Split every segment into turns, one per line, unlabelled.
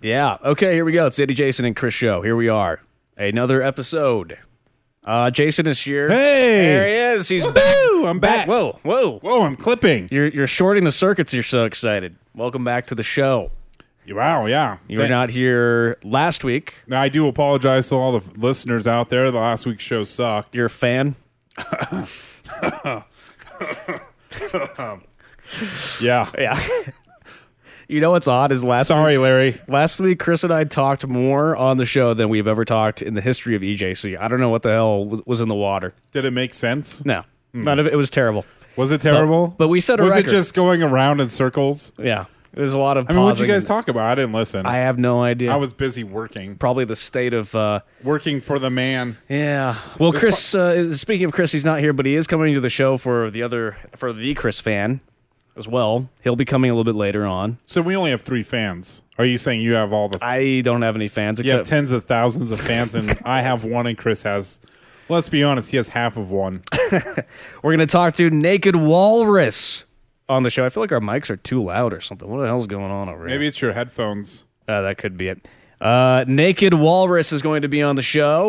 Yeah. Okay, here we go. It's the Eddie, Jason, and Chris show. Here we are. Another episode. Jason is here.
Hey!
There he is. He's
Woo-hoo!
back.
I'm back.
Whoa.
Whoa, I'm clipping.
You're shorting the circuits. You're so excited. Welcome back to the show.
Wow, yeah.
You were not here last week.
Now, I do apologize to all the listeners out there. The last week's show sucked.
You're a fan?
Yeah.
Yeah. You know what's odd is
Sorry, Larry.
Last week, Chris and I talked more on the show than we've ever talked in the history of EJC. I don't know what the hell was in the water.
Did it make sense?
No. None of it. It was terrible.
Was it terrible?
But we set a record.
Was it just going around in circles?
Yeah. There's a lot of
I mean, what did
pausing
you guys
and-
talk about? I didn't listen.
I have no idea.
I was busy working.
Probably the state of...
Working for the man.
yeah. Well, Chris, speaking of Chris, he's not here, but he is coming to the show for the Chris fan as well. He'll be coming a little bit later on.
So we only have 3 fans. Are you saying you have all the...
I don't have any fans
You have
except...
tens of thousands of fans, and I have one, and Chris has... Let's be honest, he has half of one.
We're going to talk to Naked Walrus on the show. I feel like our mics are too loud or something. What the hell's going on over here?
Maybe it's your headphones.
That could be it. Naked Walrus is going to be on the show.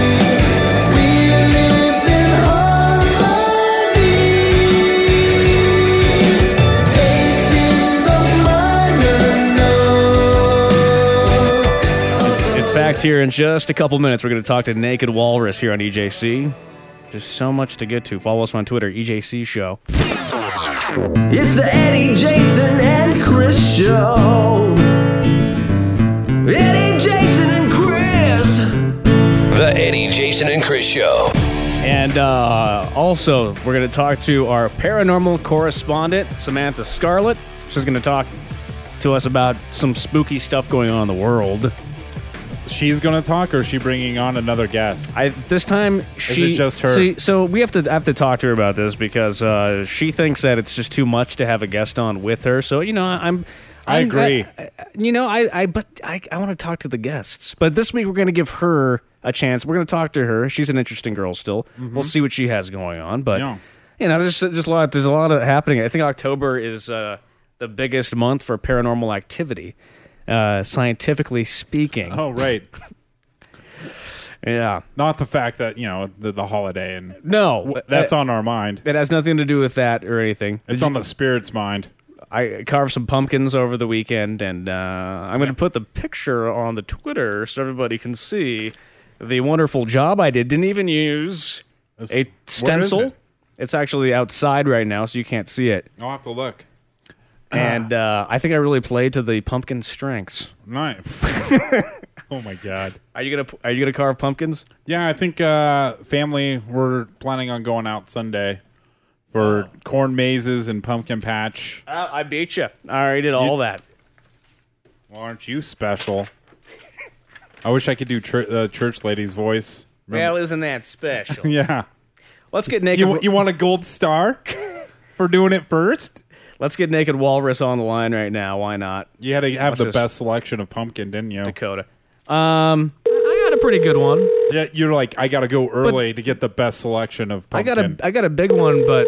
In fact, here in just a couple minutes, we're going to talk to Naked Walrus here on EJC. There's so much to get to. Follow us on Twitter, EJC Show.
It's the Eddie, Jason, and Chris show. Eddie, Jason, and Chris.
The Eddie, Jason, and Chris Show.
And also, we're going to talk to our paranormal correspondent, Samantha Scarlett. She's going to talk to us about some spooky stuff going on in the world.
She's going to talk, or is she bringing on another guest?
This time, she...
it just her?
See, so we have to talk to her about this because she thinks that it's just too much to have a guest on with her. So, you know,
I agree.
But I want to talk to the guests. But this week we're going to give her a chance. We're going to talk to her. She's an interesting girl still. We'll see what she has going on. But
Yeah.
you know, there's a lot of happening. I think October is the biggest month for paranormal activity, scientifically speaking.
Oh, right.
Yeah.
Not the fact that, you know, the holiday, and
No,
that's on our mind.
It has nothing to do with that or anything.
It's on the spirit's mind.
I carved some pumpkins over the weekend, and I'm going to put the picture on the Twitter so everybody can see the wonderful job I did. Didn't even use a stencil.
Where is it?
It's actually outside right now, so you can't see it.
I'll have to look.
And I think I really played to the pumpkin strengths.
Nice. Oh, my God.
Are you gonna carve pumpkins?
Yeah, I think family, we're planning on going out Sunday for corn mazes and pumpkin patch.
I beat you. I already did all that.
Well, aren't you special? I wish I could do church lady's voice.
Well, isn't that special?
Yeah.
Let's get naked.
You want a gold star for doing it first?
Let's get Naked Walrus on the line right now. Why not?
You had to have
Let's
the
just-
best selection of pumpkin, didn't you?
Dakota. I got a pretty good one.
Yeah, you're like, I got to go early to get the best selection of pumpkin.
I got a big one, but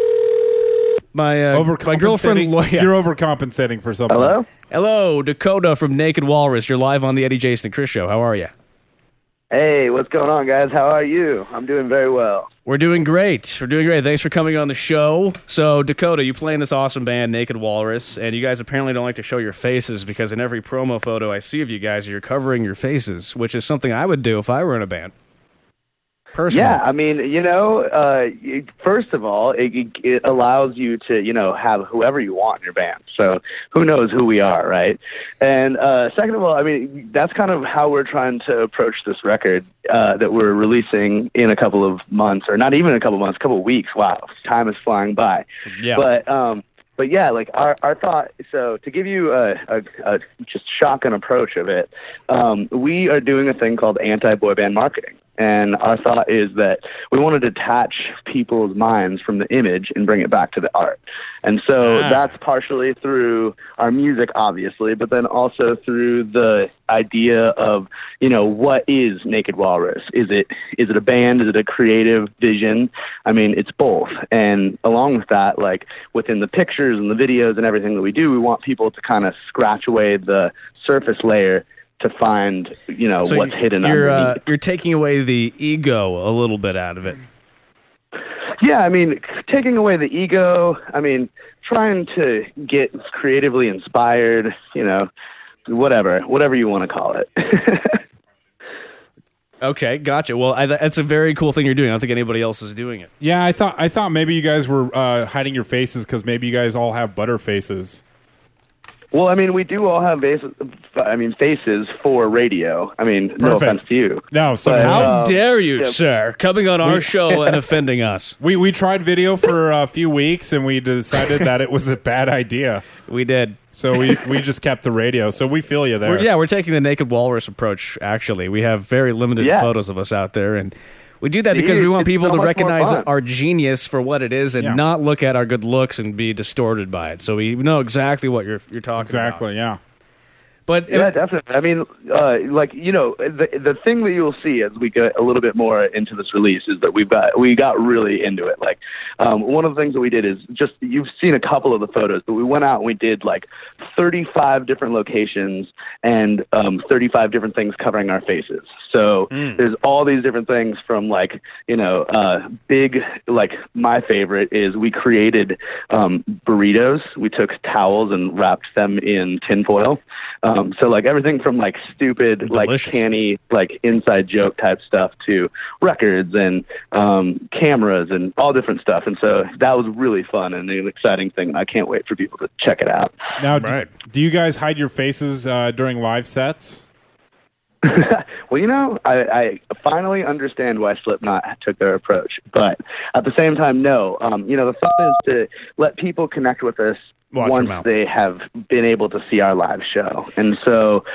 my girlfriend. Yeah.
You're overcompensating for something.
Hello, Dakota from Naked Walrus. You're live on the Eddie, Jason, and Chris show. How are you?
Hey, what's going on, guys? How are you? I'm doing very well.
We're doing great. Thanks for coming on the show. So, Dakota, you play in this awesome band, Naked Walrus, and you guys apparently don't like to show your faces because in every promo photo I see of you guys, you're covering your faces, which is something I would do if I were in a band. Personally.
Yeah, I mean, first of all, it allows you to, have whoever you want in your band. So who knows who we are, right? And second of all, I mean, that's kind of how we're trying to approach this record that we're releasing in a couple of months, or not even a couple of months, a couple of weeks. Wow, time is flying by.
Yeah.
But yeah, like our thought. So to give you a just shotgun approach of it, we are doing a thing called anti-boy band marketing. And our thought is that we want to detach people's minds from the image and bring it back to the art. And so that's partially through our music, obviously, but then also through the idea of, what is Naked Walrus? Is it a band? Is it a creative vision? I mean, it's both. And along with that, like within the pictures and the videos and everything that we do, we want people to kind of scratch away the surface layer to find,
So
what's hidden underneath.
You're taking away the ego a little bit out of it.
Yeah, I mean, taking away the ego, I mean, trying to get creatively inspired, whatever you want to call it.
Okay, gotcha. Well, that's a very cool thing you're doing. I don't think anybody else is doing it.
Yeah, I thought maybe you guys were hiding your faces because maybe you guys all have butter faces.
Well, I mean, we do all have faces for radio. I mean, no offense to you.
No, so
How dare you, sir, coming on our show and offending us?
We tried video for a few weeks, and we decided that it was a bad idea.
We did.
So we just kept the radio. So we feel you there.
We're taking the Naked Walrus approach, actually. We have very limited photos of us out there, and we do that because we want people to recognize our genius for what it is and not look at our good looks and be distorted by it. So we know exactly what you're talking about.
Exactly, yeah.
But yeah, definitely. I mean, the thing that you'll see as we get a little bit more into this release is that we got really into it. Like, one of the things that we did is you've seen a couple of the photos, but we went out and we did like 35 different locations and 35 different things covering our faces. So there's all these different things from big, like my favorite is we created burritos. We took towels and wrapped them in tinfoil. So like everything from like stupid,
Delicious.
like canny, like inside joke type stuff to records and cameras and all different stuff. And so that was really fun and an exciting thing. I can't wait for people to check it out.
Now, do you guys hide your faces during live sets?
Well, I finally understand why Slipknot took their approach, but at the same time, no. The thought is to let people connect with us once they have been able to see our live show. And so,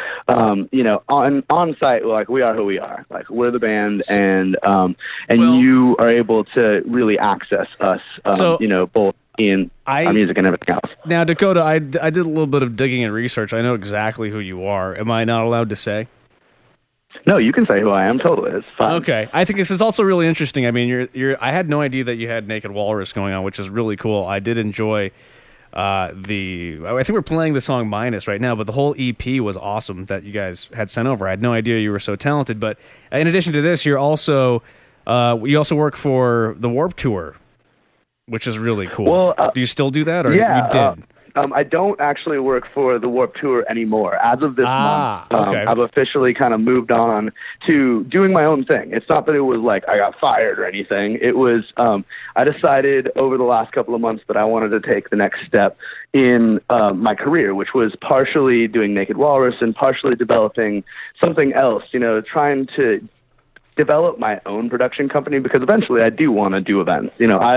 on site, like we are who we are. Like we're the band, and you are able to really access us. Both in our music and everything else.
Now, Dakota, I did a little bit of digging and research. I know exactly who you are. Am I not allowed to say?
No, you can say who I am. Totally, it's fine.
Okay, I think this is also really interesting. I mean, I had no idea that you had Naked Walrus going on, which is really cool. I did enjoy I think we're playing the song Minus right now, but the whole EP was awesome that you guys had sent over. I had no idea you were so talented. But in addition to this, you also work for the Warped Tour, which is really cool. Well, do you still do that, or you did?
I don't actually work for the Warped Tour anymore. As of this month, I've officially kind of moved on to doing my own thing. It's not that it was like I got fired or anything. It was I decided over the last couple of months that I wanted to take the next step in my career, which was partially doing Naked Walrus and partially developing something else, trying to develop my own production company, because eventually I do want to do events.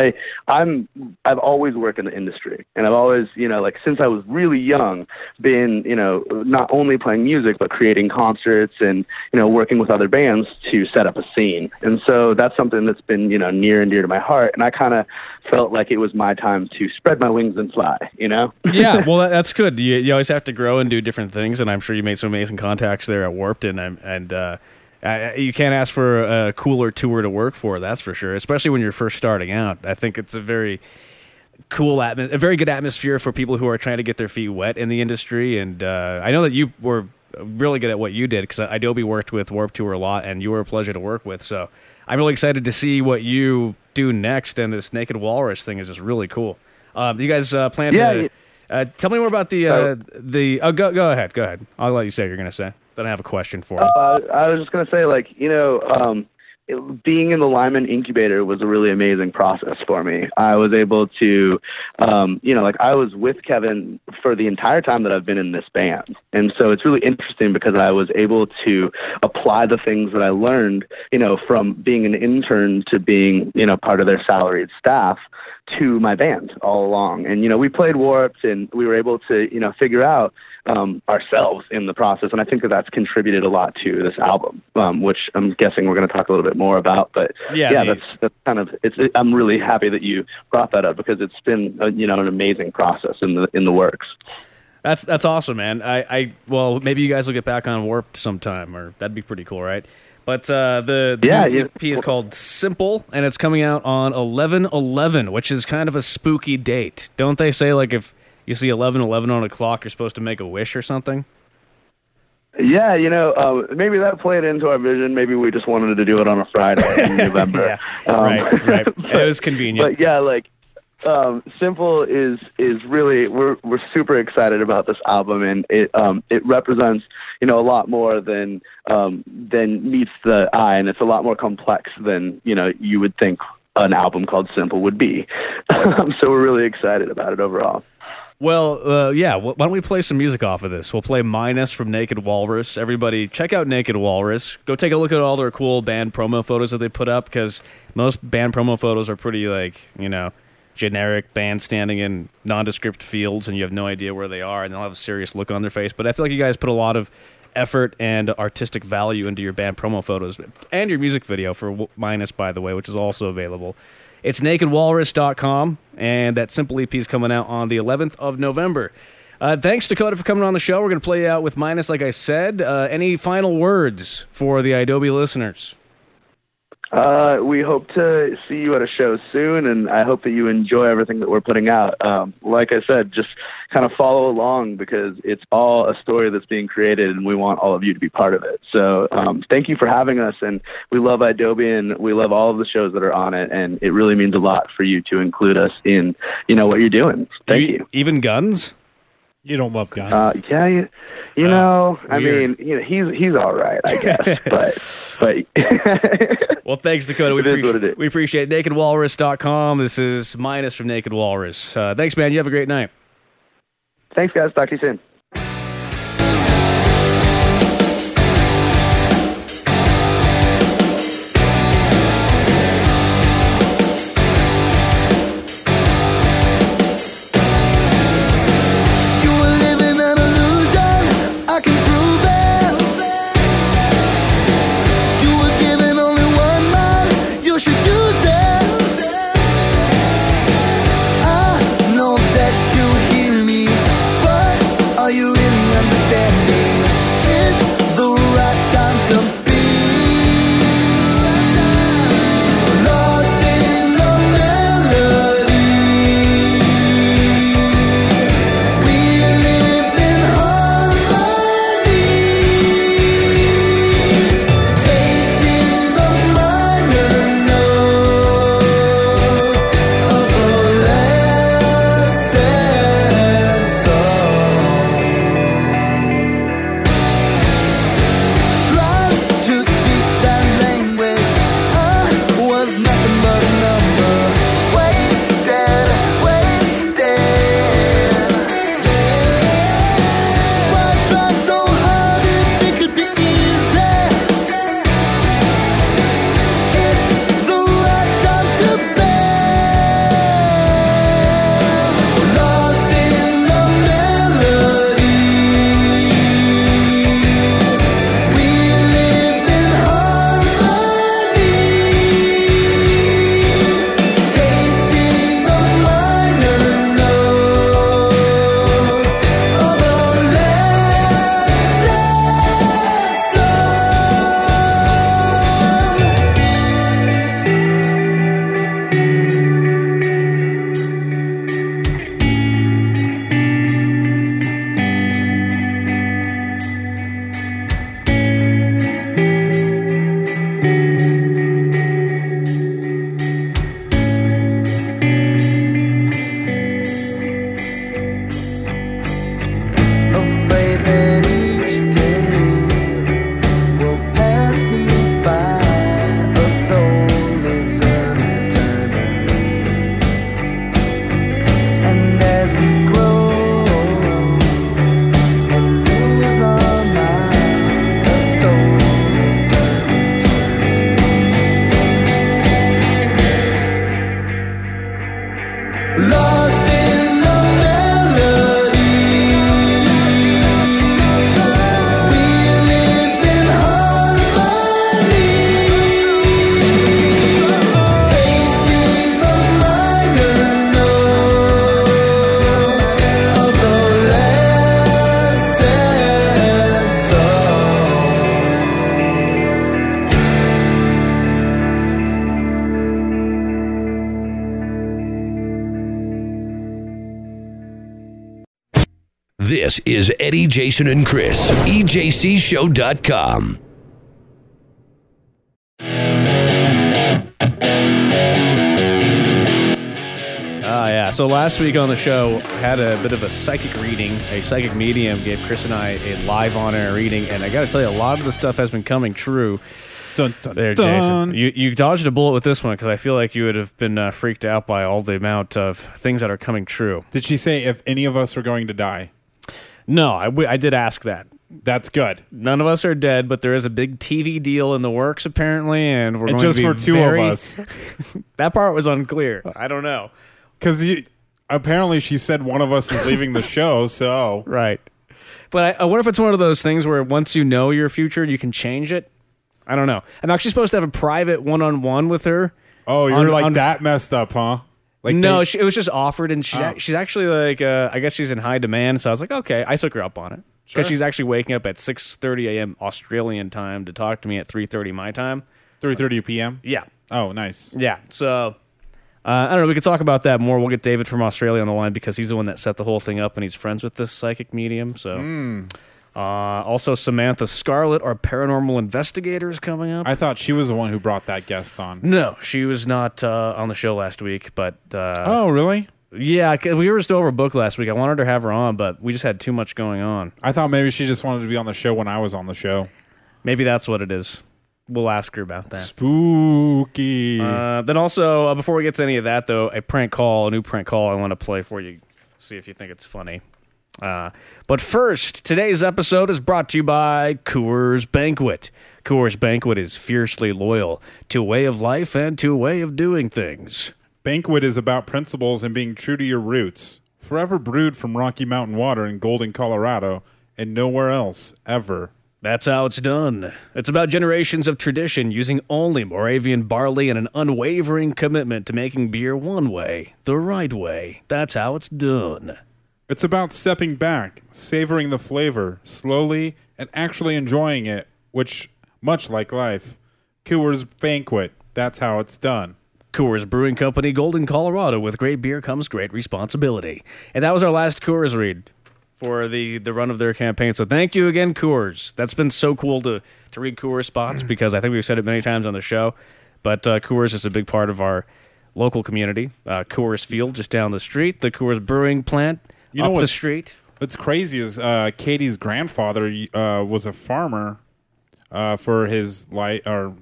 I've always worked in the industry, and I've always, since I was really young, been, not only playing music, but creating concerts and, working with other bands to set up a scene. And so that's something that's been, near and dear to my heart. And I kind of felt like it was my time to spread my wings and fly,
Yeah, well, that's good. You always have to grow and do different things. And I'm sure you made some amazing contacts there at Warped, and you can't ask for a cooler tour to work for, that's for sure, especially when you're first starting out. I think it's a very cool a very good atmosphere for people who are trying to get their feet wet in the industry. And I know that you were really good at what you did, because Adobe worked with Warped Tour a lot, and you were a pleasure to work with. So I'm really excited to see what you do next, and this Naked Walrus thing is just really cool. You guys plan to... tell me more about the go ahead. I'll let you say what you're going to say. Then I have a question for you.
I was just going to say, being in the Lyman incubator was a really amazing process for me. I was able to, I was with Kevin for the entire time that I've been in this band. And so it's really interesting because I was able to apply the things that I learned, from being an intern to being, part of their salaried staff, to my band all along. And, we played Warped, and we were able to, figure out ourselves in the process. And I think that that's contributed a lot to this album, which I'm guessing we're going to talk a little bit more about. But that's kind of, I'm really happy that you brought that up, because it's been, an amazing process in the works.
That's awesome, man. Well, maybe you guys will get back on Warped sometime, or that'd be pretty cool, right? But the EP is called Simple, and it's coming out on 11/11, which is kind of a spooky date. Don't they say, like, if you see 11/11 on a clock, you're supposed to make a wish or something?
Yeah, maybe that played into our vision. Maybe we just wanted to do it on a Friday in November.
Right. It was convenient.
But yeah, like, Simple is really, we're super excited about this album, and it represents a lot more than meets the eye, and it's a lot more complex than you would think an album called Simple would be. So we're really excited about it overall.
Well, why don't we play some music off of this? We'll play Minus from Naked Walrus. Everybody, check out Naked Walrus. Go take a look at all their cool band promo photos that they put up, because most band promo photos are pretty, generic band standing in nondescript fields, and you have no idea where they are, and they'll have a serious look on their face. But I feel like you guys put a lot of effort and artistic value into your band promo photos and your music video for Minus, by the way, which is also available. It's nakedwalrus.com, and that Simple EP is coming out on the 11th of November. Thanks, Dakota, for coming on the show. We're going to play you out with Minus, like I said. Any final words for the iDobie listeners?
We hope to see you at a show soon, and I hope that you enjoy everything that we're putting out. Like I said, just kind of follow along, because it's all a story that's being created, and we want all of you to be part of it. So thank you for having us, and we love iDobie, and we love all of the shows that are on it, and it really means a lot for you to include us in what you're doing. Thank you.
Even Guns?
You don't love Guns.
Yeah, I mean, he's all right, I guess. but
well, thanks, Dakota. We appreciate it. NakedWalrus.com. This is Minus from Naked Walrus. Thanks, man. You have a great night.
Thanks, guys. Talk to you soon.
This is Eddie, Jason, and Chris. EJCShow.com.
Yeah. So last week on the show, had a bit of a psychic reading. A psychic medium gave Chris and I a live on-air reading, and I got to tell you, a lot of the stuff has been coming true.
Dun, dun,
There,
dun.
Jason. You dodged a bullet with this one because I feel like you would have been freaked out by all the amount of things that are coming true.
Did she say if any of us are going to die?
No, I did ask that.
That's good.
None of us are dead, but there is a big TV deal in the works apparently, and we're
And
going
just
to be
for two
very...
of us.
That part was unclear. I don't know.
Because apparently she said one of us is leaving the show, so...
Right. But I wonder if it's one of those things where once you know your future, you can change it. I don't know. I'm actually supposed to have a private one-on-one with her.
Oh, you're that messed up, huh? Like
No, it was just offered, and she's actually like, I guess she's in high demand, so I was like, okay, I took her up on it. Because she's actually waking up at 6:30 a.m. Australian time to talk to me at 3:30 my time.
3:30 p.m.?
Yeah.
Oh, nice.
Yeah, so... I don't know, we could talk about that more. We'll get David from Australia on the line because he's the one that set the whole thing up and he's friends with this psychic medium. So, also, Samantha Scarlett, our paranormal investigator, is coming up.
I thought she was the one who brought that guest on.
No, she was not on the show last week, but...
oh, really?
Yeah, 'cause we were just overbooked last week. I wanted to have her on, but we just had too much going on.
I thought maybe she just wanted to be on the show when I was on the show.
Maybe that's what it is. We'll ask her about that.
Spooky.
Then also, before we get to any of that, though, a new prank call I want to play for you. See if you think it's funny. But first, today's episode is brought to you by Coors Banquet. Coors Banquet is fiercely loyal to a way of life and to a way of doing things.
Banquet is about principles and being true to your roots. Forever brewed from Rocky Mountain water in Golden, Colorado, and nowhere else, ever.
That's how it's done. It's about generations of tradition using only Moravian barley and an unwavering commitment to making beer one way, the right way. That's how it's done.
It's about stepping back, savoring the flavor, slowly, and actually enjoying it, which, much like life, Coors Banquet, that's how it's done.
Coors Brewing Company, Golden, Colorado. With great beer comes great responsibility. And that was our last Coors read for the run of their campaign. So thank you again, Coors. That's been so cool to read Coors spots because I think we've said it many times on the show. But Coors is a big part of our local community. Coors Field just down the street. The Coors Brewing plant up the street.
What's crazy is Katie's grandfather was a farmer for his life, or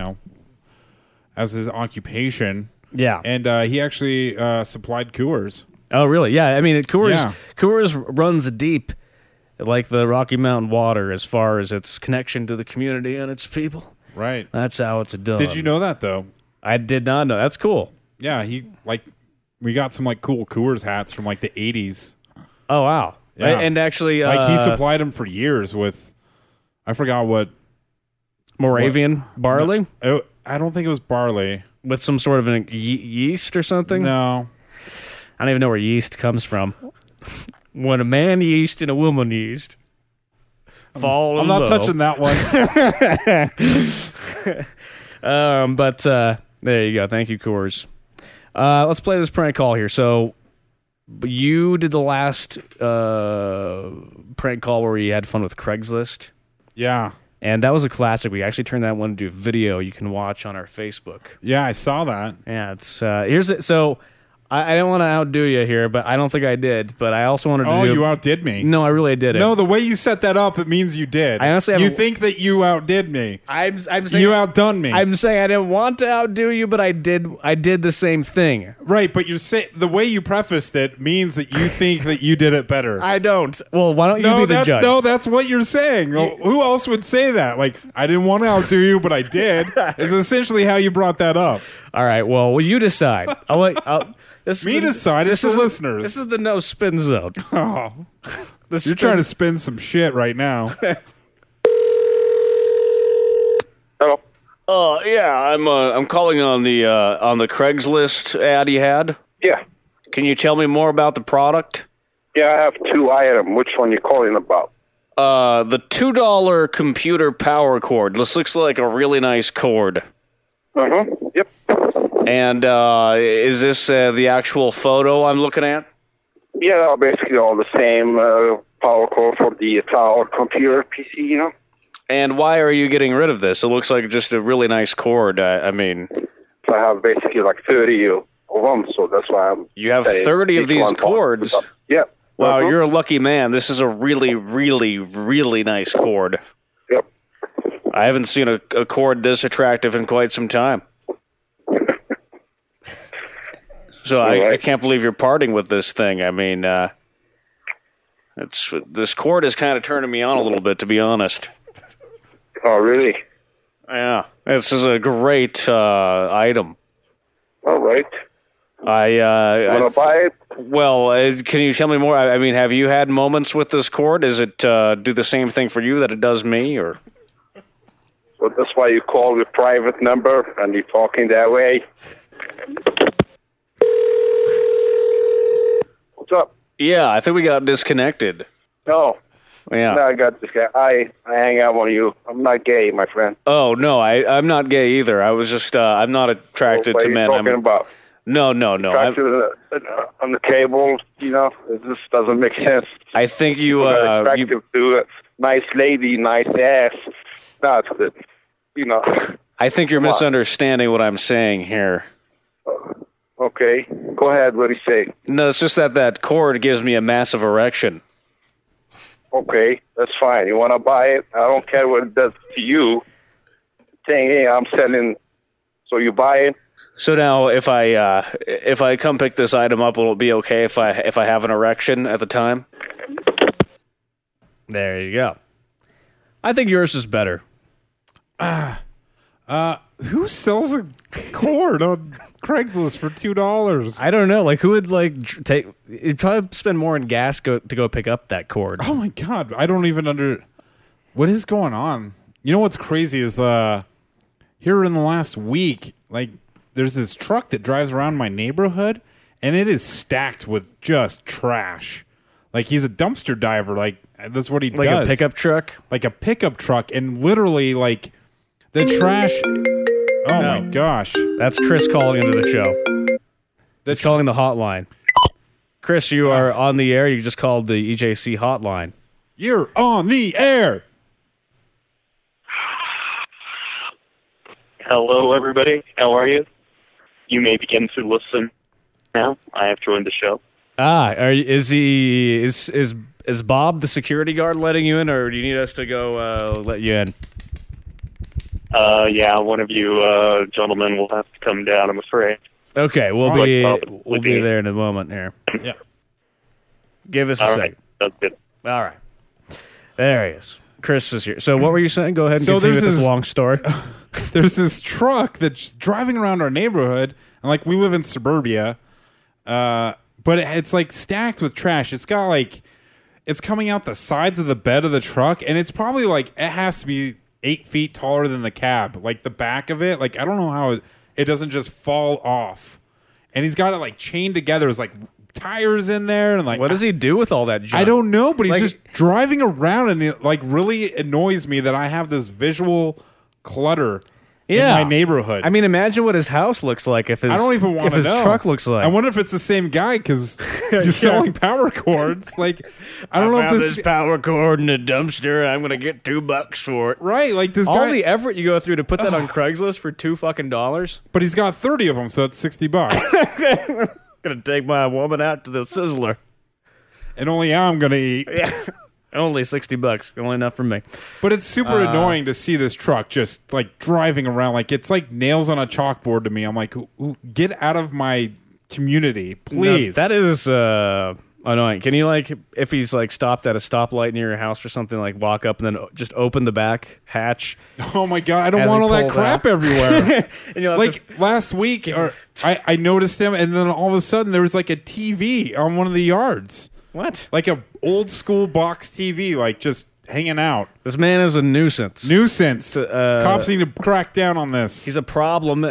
as his occupation.
Yeah.
And he actually supplied Coors.
Oh, really? Yeah. I mean, Coors runs deep like the Rocky Mountain water as far as its connection to the community and its people.
Right.
That's how it's done.
Did you know that, though?
I did not know. That's cool.
Yeah, we got some cool Coors hats from the 80s.
Oh, wow.
Yeah.
And actually...
he supplied them for years with, I forgot what...
Moravian barley?
No, I don't think it was barley.
With some sort of an yeast or something?
No.
I don't even know where yeast comes from. When a man yeast and a woman yeast fall
I'm
in
not
love.
touching that one.
But there you go. Thank you, Coors. Let's play this prank call here. So you did the last prank call where you had fun with Craigslist.
Yeah.
And that was a classic. We actually turned that one into a video you can watch on our Facebook.
Yeah, I saw that.
Yeah, it's here's it. So I don't want to outdo you here, but I don't think I did. But I also wanted to.
Oh, you outdid me.
No, I really did it.
No, the way you set that up, it means you did.
I honestly
you
haven't-
think that you outdid me.
I'm saying
You outdone me.
I'm saying I didn't want to outdo you, but I did. I did the same thing.
Right, but the way you prefaced it means that you think that you did it better.
I don't. Well, why don't you be the judge?
No, that's what you're saying. Who else would say that? I didn't want to outdo you, but I did. Is essentially how you brought that up.
All right. Well, you decide.
Decide. It's the listeners.
This is the no spin zone.
Oh, you're trying to spin some shit right now.
Hello.
Yeah. I'm calling on the Craigslist ad you had.
Yeah.
Can you tell me more about the product?
Yeah, I have two items. Which one you calling about?
The $2 computer power cord. This looks like a really nice cord.
Yep.
And is this the actual photo I'm looking at?
Yeah, basically all the same. power cord for the tower computer PC, you know.
And why are you getting rid of this? It looks like just a really nice cord. I mean,
So I have basically like 30 of them, so that's why I'm...
you have
saying
30 of
each
these
one
cords.
Yeah.
Wow,
Uh-huh.
you're a lucky man. This is a really, really, really nice cord.
Yep.
I haven't seen a cord this attractive in quite some time. So I can't believe you're parting with this thing. I mean, this cord is kind of turning me on a little bit, to be honest.
Oh, really?
Yeah, this is a great item.
All right. Want to buy it?
Well, can you tell me more? I mean, have you had moments with this cord? Does it do the same thing for you that it does me, or?
So that's why you call your private number and you're talking that way. What's up?
Yeah, I think we got disconnected.
No.
Yeah.
No, I got this guy. I hang out on you. I'm not gay, my friend.
Oh no, I'm not gay either. I was just I'm not attracted
What
to
are you
men.
talking about?
No.
Attracted on the cable, you know? It just doesn't make sense.
I think you
People are attractive to a nice lady, nice ass. No, it's good. You know.
I think you're
Come on.
misunderstanding what I'm saying here.
Okay. Go ahead. What do you say?
No, it's just that cord gives me a massive erection.
Okay, that's fine. You want to buy it? I don't care what it does to you. Saying, hey, I'm selling, so you buy it?
So now, if I come pick this item up, will it be okay if I have an erection at the time? There you go. I think yours is better.
Who sells a cord on Craigslist for $2?
I don't know. Like, who would take? You'd probably spend more in gas to go pick up that cord.
Oh my god, I don't even what is going on. You know what's crazy is here in the last week, like there's this truck that drives around my neighborhood and it is stacked with just trash. Like he's a dumpster diver, like that's what he does.
Like a pickup truck?
Like a pickup truck, and literally like the trash. Oh my gosh.
That's Chris calling into the show. That's calling the hotline. Chris, you are on the air. You just called the EJC hotline.
You're on the air.
Hello, everybody. How are you? You may begin to listen now. I have joined the show.
Is Bob the security guard letting you in, or do you need us to go let you in?
Yeah, one of you gentlemen will have to come down, I'm afraid.
Okay, we'll be there in a moment here.
Yeah.
Give us a
All
second.
right, that's good.
All right. There he is. Chris is here. So what were you saying? Go ahead and
So
continue with
there's
this
this-
long story.
There's this truck that's driving around our neighborhood, and like we live in suburbia, but it's like stacked with trash. It's got like it's coming out the sides of the bed of the truck, and it's probably like it has to be 8 feet taller than the cab, like the back of it. Like I don't know how it doesn't just fall off. And he's got it like chained together. There's like tires in there, and like
What does he do with all that junk?
I don't know, but he's
Like-
just driving around, and it like really annoys me that I have this visual clutter in my neighborhood.
I mean, imagine what his house looks like if his
I don't even want
if
to
his
know.
truck looks like.
I wonder if it's the same guy because he's selling power cords. Like I don't know if this
power cord in a dumpster. I'm gonna get $2 for it.
right. Like this
All
guy,
the effort you go through to put that on Craigslist for $2 fucking.
but he's got 30 of them, so it's $60,
Gonna take my woman out to the Sizzler.
and only I'm gonna eat.
Yeah, only $60. Only enough for me.
But it's super annoying to see this truck just like driving around. Like it's like nails on a chalkboard to me. I'm like, get out of my community, please.
No, that is annoying. Can you like if he's like stopped at a stoplight near your house or something, like walk up and then just open the back hatch?
Oh my god, I don't
As
want
he
all that
pulls
crap
out.
everywhere.
And you'll have
Like last week, I noticed him, and then all of a sudden there was like a TV on one of the yards,
what?
like a old school box TV, like just hanging out.
This man is a nuisance.
Nuisance. Cops need to crack down on this.
He's a problem.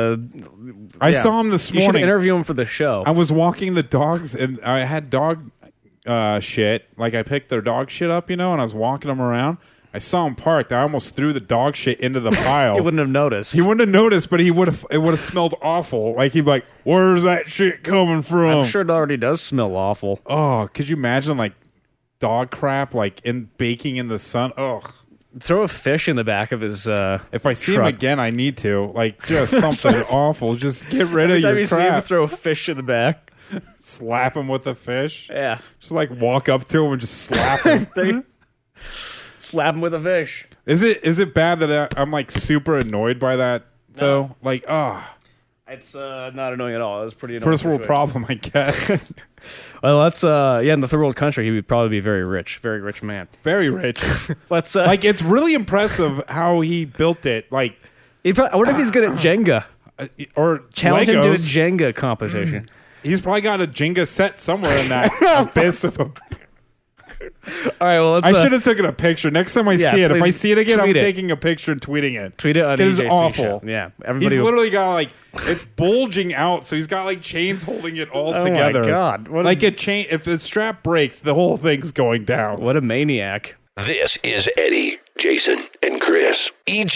I saw him this
You should
morning.
interview him for the show.
I was walking the dogs, and I had dog shit. Like I picked their dog shit up, and I was walking them around. I saw him parked. I almost threw the dog shit into the pile.
He wouldn't have noticed.
He wouldn't have noticed, but it would have smelled awful. Like he'd be like, "Where's that shit coming from?"
I'm sure it already does smell awful.
Oh, could you imagine like dog crap like in baking in the sun. Ugh.
Throw a fish in the back of his.
If I see
truck.
him again, I need to like just something awful. Just get rid of
Every time
your
you see him,
crap.
throw a fish in the back.
Slap him with a fish.
Yeah,
Just like walk up to him and just slap him.
slap him with a fish.
Is it bad that I'm like super annoyed by that though? Like,
It's not annoying at all. It was pretty annoying.
first world
situation.
problem, I guess.
Well, let's in the third world country, he would probably be very rich man.
Very rich.
Let's
Like, it's really impressive how he built it. Like,
I wonder if he's good at Jenga.
or
Challenge him to a
Legos.
Jenga competition.
He's probably got a Jenga set somewhere in that abyss of a.
All right, well, let's.
I should have taken a picture. Next time I
Yeah,
see it, if I
please
see it again, I'm
tweet it.
taking a picture and tweeting it.
tweet it on
It is
EJC
awful.
Show. Yeah, everybody.
He's
will-
literally got like it's bulging out, so he's got like chains holding it all
Oh my
together.
God, what a-
like a chain. If the strap breaks, the whole thing's going down.
What a maniac!
This is Eddie, Jason, and Chris.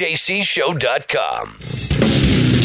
EJCShow.com.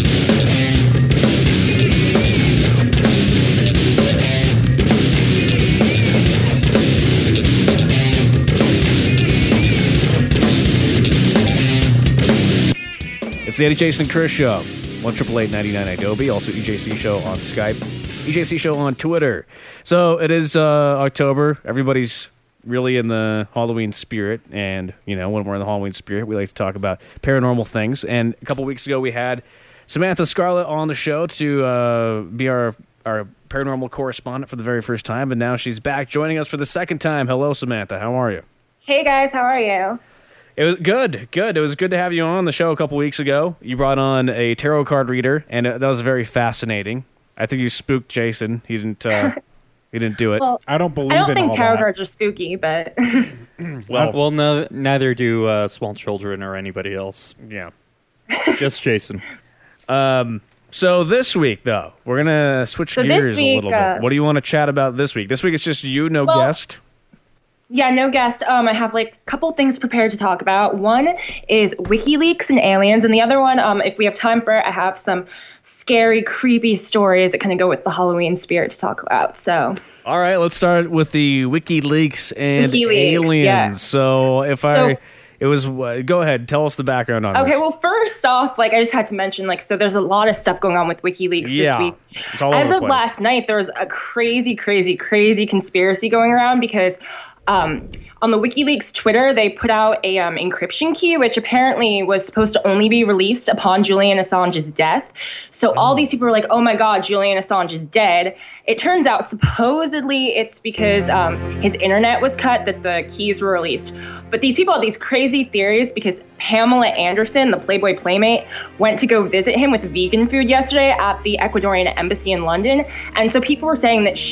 It's the Eddie, Jason, and Chris Show. 1-888-99 Adobe. Also EJC Show on Skype. EJC Show on Twitter. So it is October. Everybody's really in the Halloween spirit. And, you know, when we're in the Halloween spirit, we like to talk about paranormal things. And a couple weeks ago, we had Samantha Scarlett on the show to be our paranormal correspondent for the very first time. And now she's back joining us for the second time. Hello, Samantha. How are you?
Hey guys, how are you?
It was good. It was good to have you on the show a couple weeks ago. You brought on a tarot card reader, and that was very fascinating. I think you spooked Jason. He didn't. He didn't do it.
Well,
I don't believe
I don't
in
think
all
tarot
that.
cards are spooky, but
Well, no, neither do small children or anybody else.
Yeah.
Just Jason.
So this week, though, we're gonna switch
So
gears
this
a
week,
little bit. What do you want to chat about this week? This week it's just you, no
Well,
guest.
yeah, no guest. I have like a couple things prepared to talk about. One is WikiLeaks and aliens, and the other one, if we have time for it, I have some scary, creepy stories that kind of go with the Halloween spirit to talk about. So,
All right, let's start with the WikiLeaks and
WikiLeaks,
aliens.
yes.
So it was. Go ahead, tell us the background on
okay,
this.
well, first off, like I just had to mention, like, so there's a lot of stuff going on with WikiLeaks
Yeah,
this week.
it's all over
As
the
of
place.
last night, there was a crazy conspiracy going around because on the WikiLeaks Twitter, they put out a encryption key, which apparently was supposed to only be released upon Julian Assange's death. So all these people were like, oh my God, Julian Assange is dead. It turns out supposedly it's because his internet was cut that the keys were released. But these people had these crazy theories because Pamela Anderson, the Playboy Playmate, went to go visit him with vegan food yesterday at the Ecuadorian embassy in London. And so people were saying that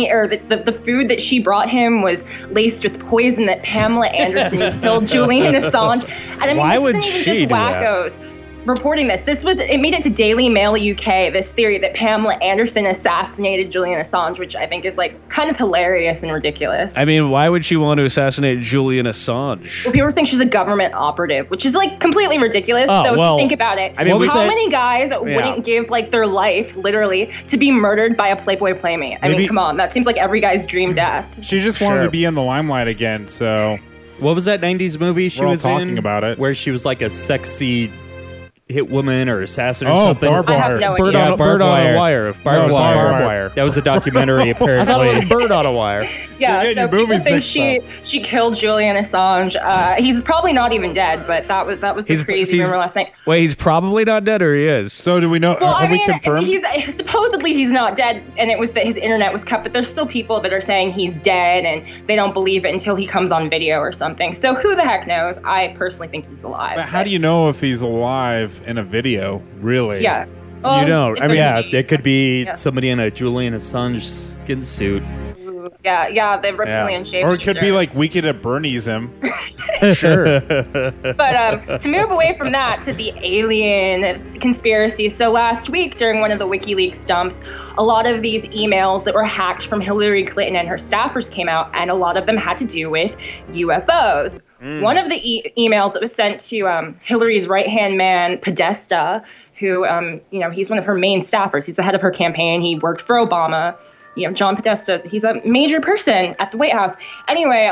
the food that she brought him was laced with poison, that Pamela Anderson killed Julian Assange. And I mean,
Why
this
would
isn't even
she
just
do that?
wackos reporting this. It made it to Daily Mail UK, this theory that Pamela Anderson assassinated Julian Assange, which I think is like kind of hilarious and ridiculous.
I mean, why would she want to assassinate Julian Assange?
Well, people were saying she's a government operative, which is like completely ridiculous.
Oh,
So
well,
if you think about it,
I mean,
how many guys wouldn't give like their life literally to be murdered by a Playboy Playmate? I
Maybe-
mean, come on, that seems like every guy's dream death.
She just wanted
Sure.
to be in the limelight again, so
What was that 90s movie she
We're all
was
talking
in?
about it.
Where she was like a sexy hit woman or assassin or
Oh,
something.
Barbed
I have
Wire.
no
Bird
idea.
on,
Yeah,
a,
barbed
bird on
wire.
a wire.
Barbed
No,
wire.
barbed wire.
That was a documentary,
I thought it
apparently.
was bird on a wire.
Yeah,
You're
so
getting your
people
movies
think
mixed
she killed Julian Assange. He's probably not even dead, but that was the crazy rumor last night.
Wait, he's probably not dead, or he is?
So do we know?
Well, I
have we
mean,
confirmed?
supposedly he's not dead, and it was that his internet was cut. But there's still people that are saying he's dead, and they don't believe it until he comes on video or something. So who the heck knows? I personally think he's alive.
But how do you know if he's alive in a video? Really?
Yeah. Well,
You don't.
if
I mean,
there's
Yeah,
a-
it could be
Yeah.
somebody in a Julian Assange skin suit.
Yeah, the reptilian shape.
Or it could be like we could have Bernie's him.
Sure.
But to move away from that to the alien conspiracy. So last week during one of the WikiLeaks dumps, a lot of these emails that were hacked from Hillary Clinton and her staffers came out, and a lot of them had to do with UFOs. One of the emails that was sent to Hillary's right-hand man, Podesta, who, he's one of her main staffers. He's the head of her campaign. He worked for Obama. John Podesta, he's a major person at the White House. Anyway,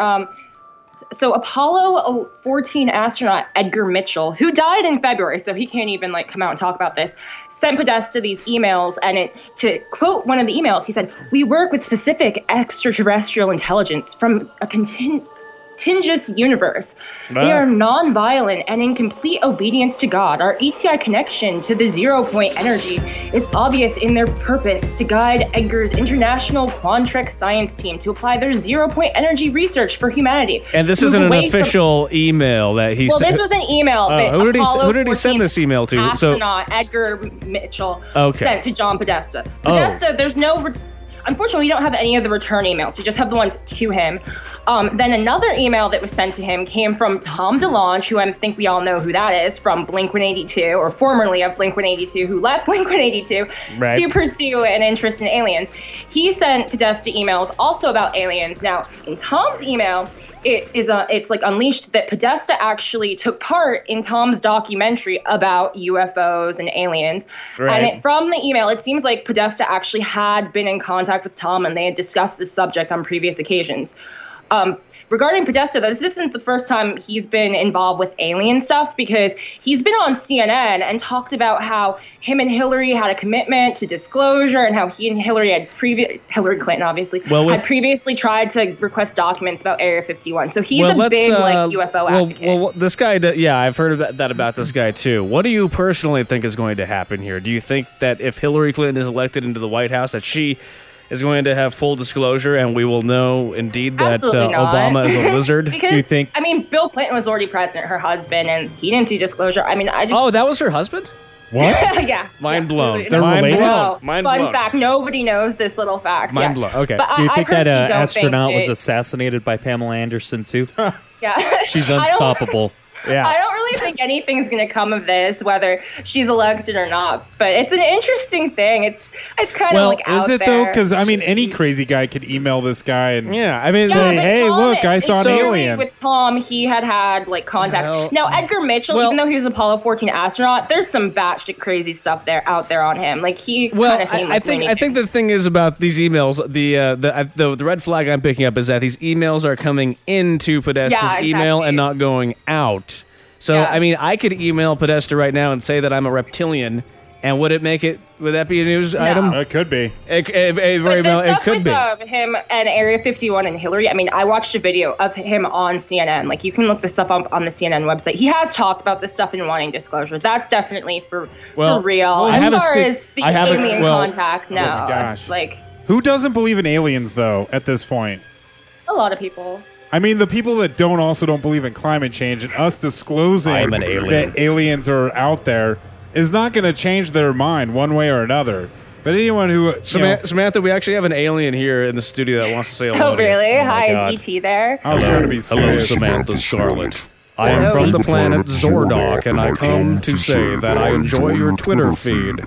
so Apollo 14 astronaut Edgar Mitchell, who died in February, so he can't even come out and talk about this, sent Podesta these emails, and to quote one of the emails, he said, "We work with specific extraterrestrial intelligence from a contingent universe. They are non-violent and in complete obedience to God. Our ETI connection to the 0-point energy is obvious in their purpose to guide Edgar's International Quantrix Science Team to apply their 0-point energy research for humanity."
And this isn't an official email that he
Well,
sent.
this was an email that
who did he send this email to?
Astronaut Edgar Mitchell sent to John Podesta. There's no... Unfortunately, we don't have any of the return emails. We just have the ones to him. Then another email that was sent to him came from Tom DeLonge, who I think we all know who that is, from Blink-182, or formerly of Blink-182, who left Blink-182 to pursue an interest in aliens. He sent Podesta emails also about aliens. Now, in Tom's email, it's unleashed that Podesta actually took part in Tom's documentary about UFOs and aliens. And from the email, it seems like Podesta actually had been in contact with Tom, and they had discussed this subject on previous occasions. Regarding Podesta, though, this isn't the first time he's been involved with alien stuff, because he's been on CNN and talked about how him and Hillary had a commitment to disclosure, and how he and Hillary Hillary Clinton, obviously, had previously tried to request documents about Area 51. So he's a big UFO advocate.
Well, this guy, I've heard about this guy too. What do you personally think is going to happen here? Do you think that if Hillary Clinton is elected into the White House, that she is going to have full disclosure, and we will know indeed that Obama is a lizard?
Because,
do you think?
I mean, Bill Clinton was already president, her husband, and he didn't do disclosure. I mean,
Oh, that was her husband?
What?
Yeah.
Mind blown.
They're related?
Fun fact. Nobody knows this little fact.
Mind blown. Okay.
But
Do you think that
I
astronaut was assassinated by Pamela Anderson too?
Yeah.
She's unstoppable.
Yeah.
I don't really think anything's going to come of this, whether she's elected or not. But it's an interesting thing. It's kind of out there.
Is it though? Because I mean, any crazy guy could email this guy and
say,
"Hey, look, I saw an alien."
With Tom, he had contact. Now, Edgar Mitchell, even though he was an Apollo 14 astronaut, there's some batshit crazy stuff out there on him. Like he kind of seemed
I think the thing is about these emails. The red flag I'm picking up is that these emails are coming into Podesta's email and not going out. So, I mean, I could email Podesta right now and say that I'm a reptilian, and would that be a news item?
It could be.
It could be. Him and Area 51 and Hillary, I mean, I watched a video of him on CNN. Like, you can look this up on the CNN website. He has talked about this stuff and wanting disclosure. That's definitely for real. As far as the alien contact, no.
Oh my gosh.
Like,
who doesn't believe in aliens, though, at this point?
A lot of people.
I mean, the people that also don't believe in climate change, and us disclosing that aliens are out there is not going to change their mind one way or another. But anyone who...
Samantha, we actually have an alien here in the studio that wants to say hello.
Oh, really? Hi, is E.T. there?
I was trying to be serious.
Hello, Samantha Scarlet. I am from the planet Zordok, and I come to say that I enjoy your Twitter feed.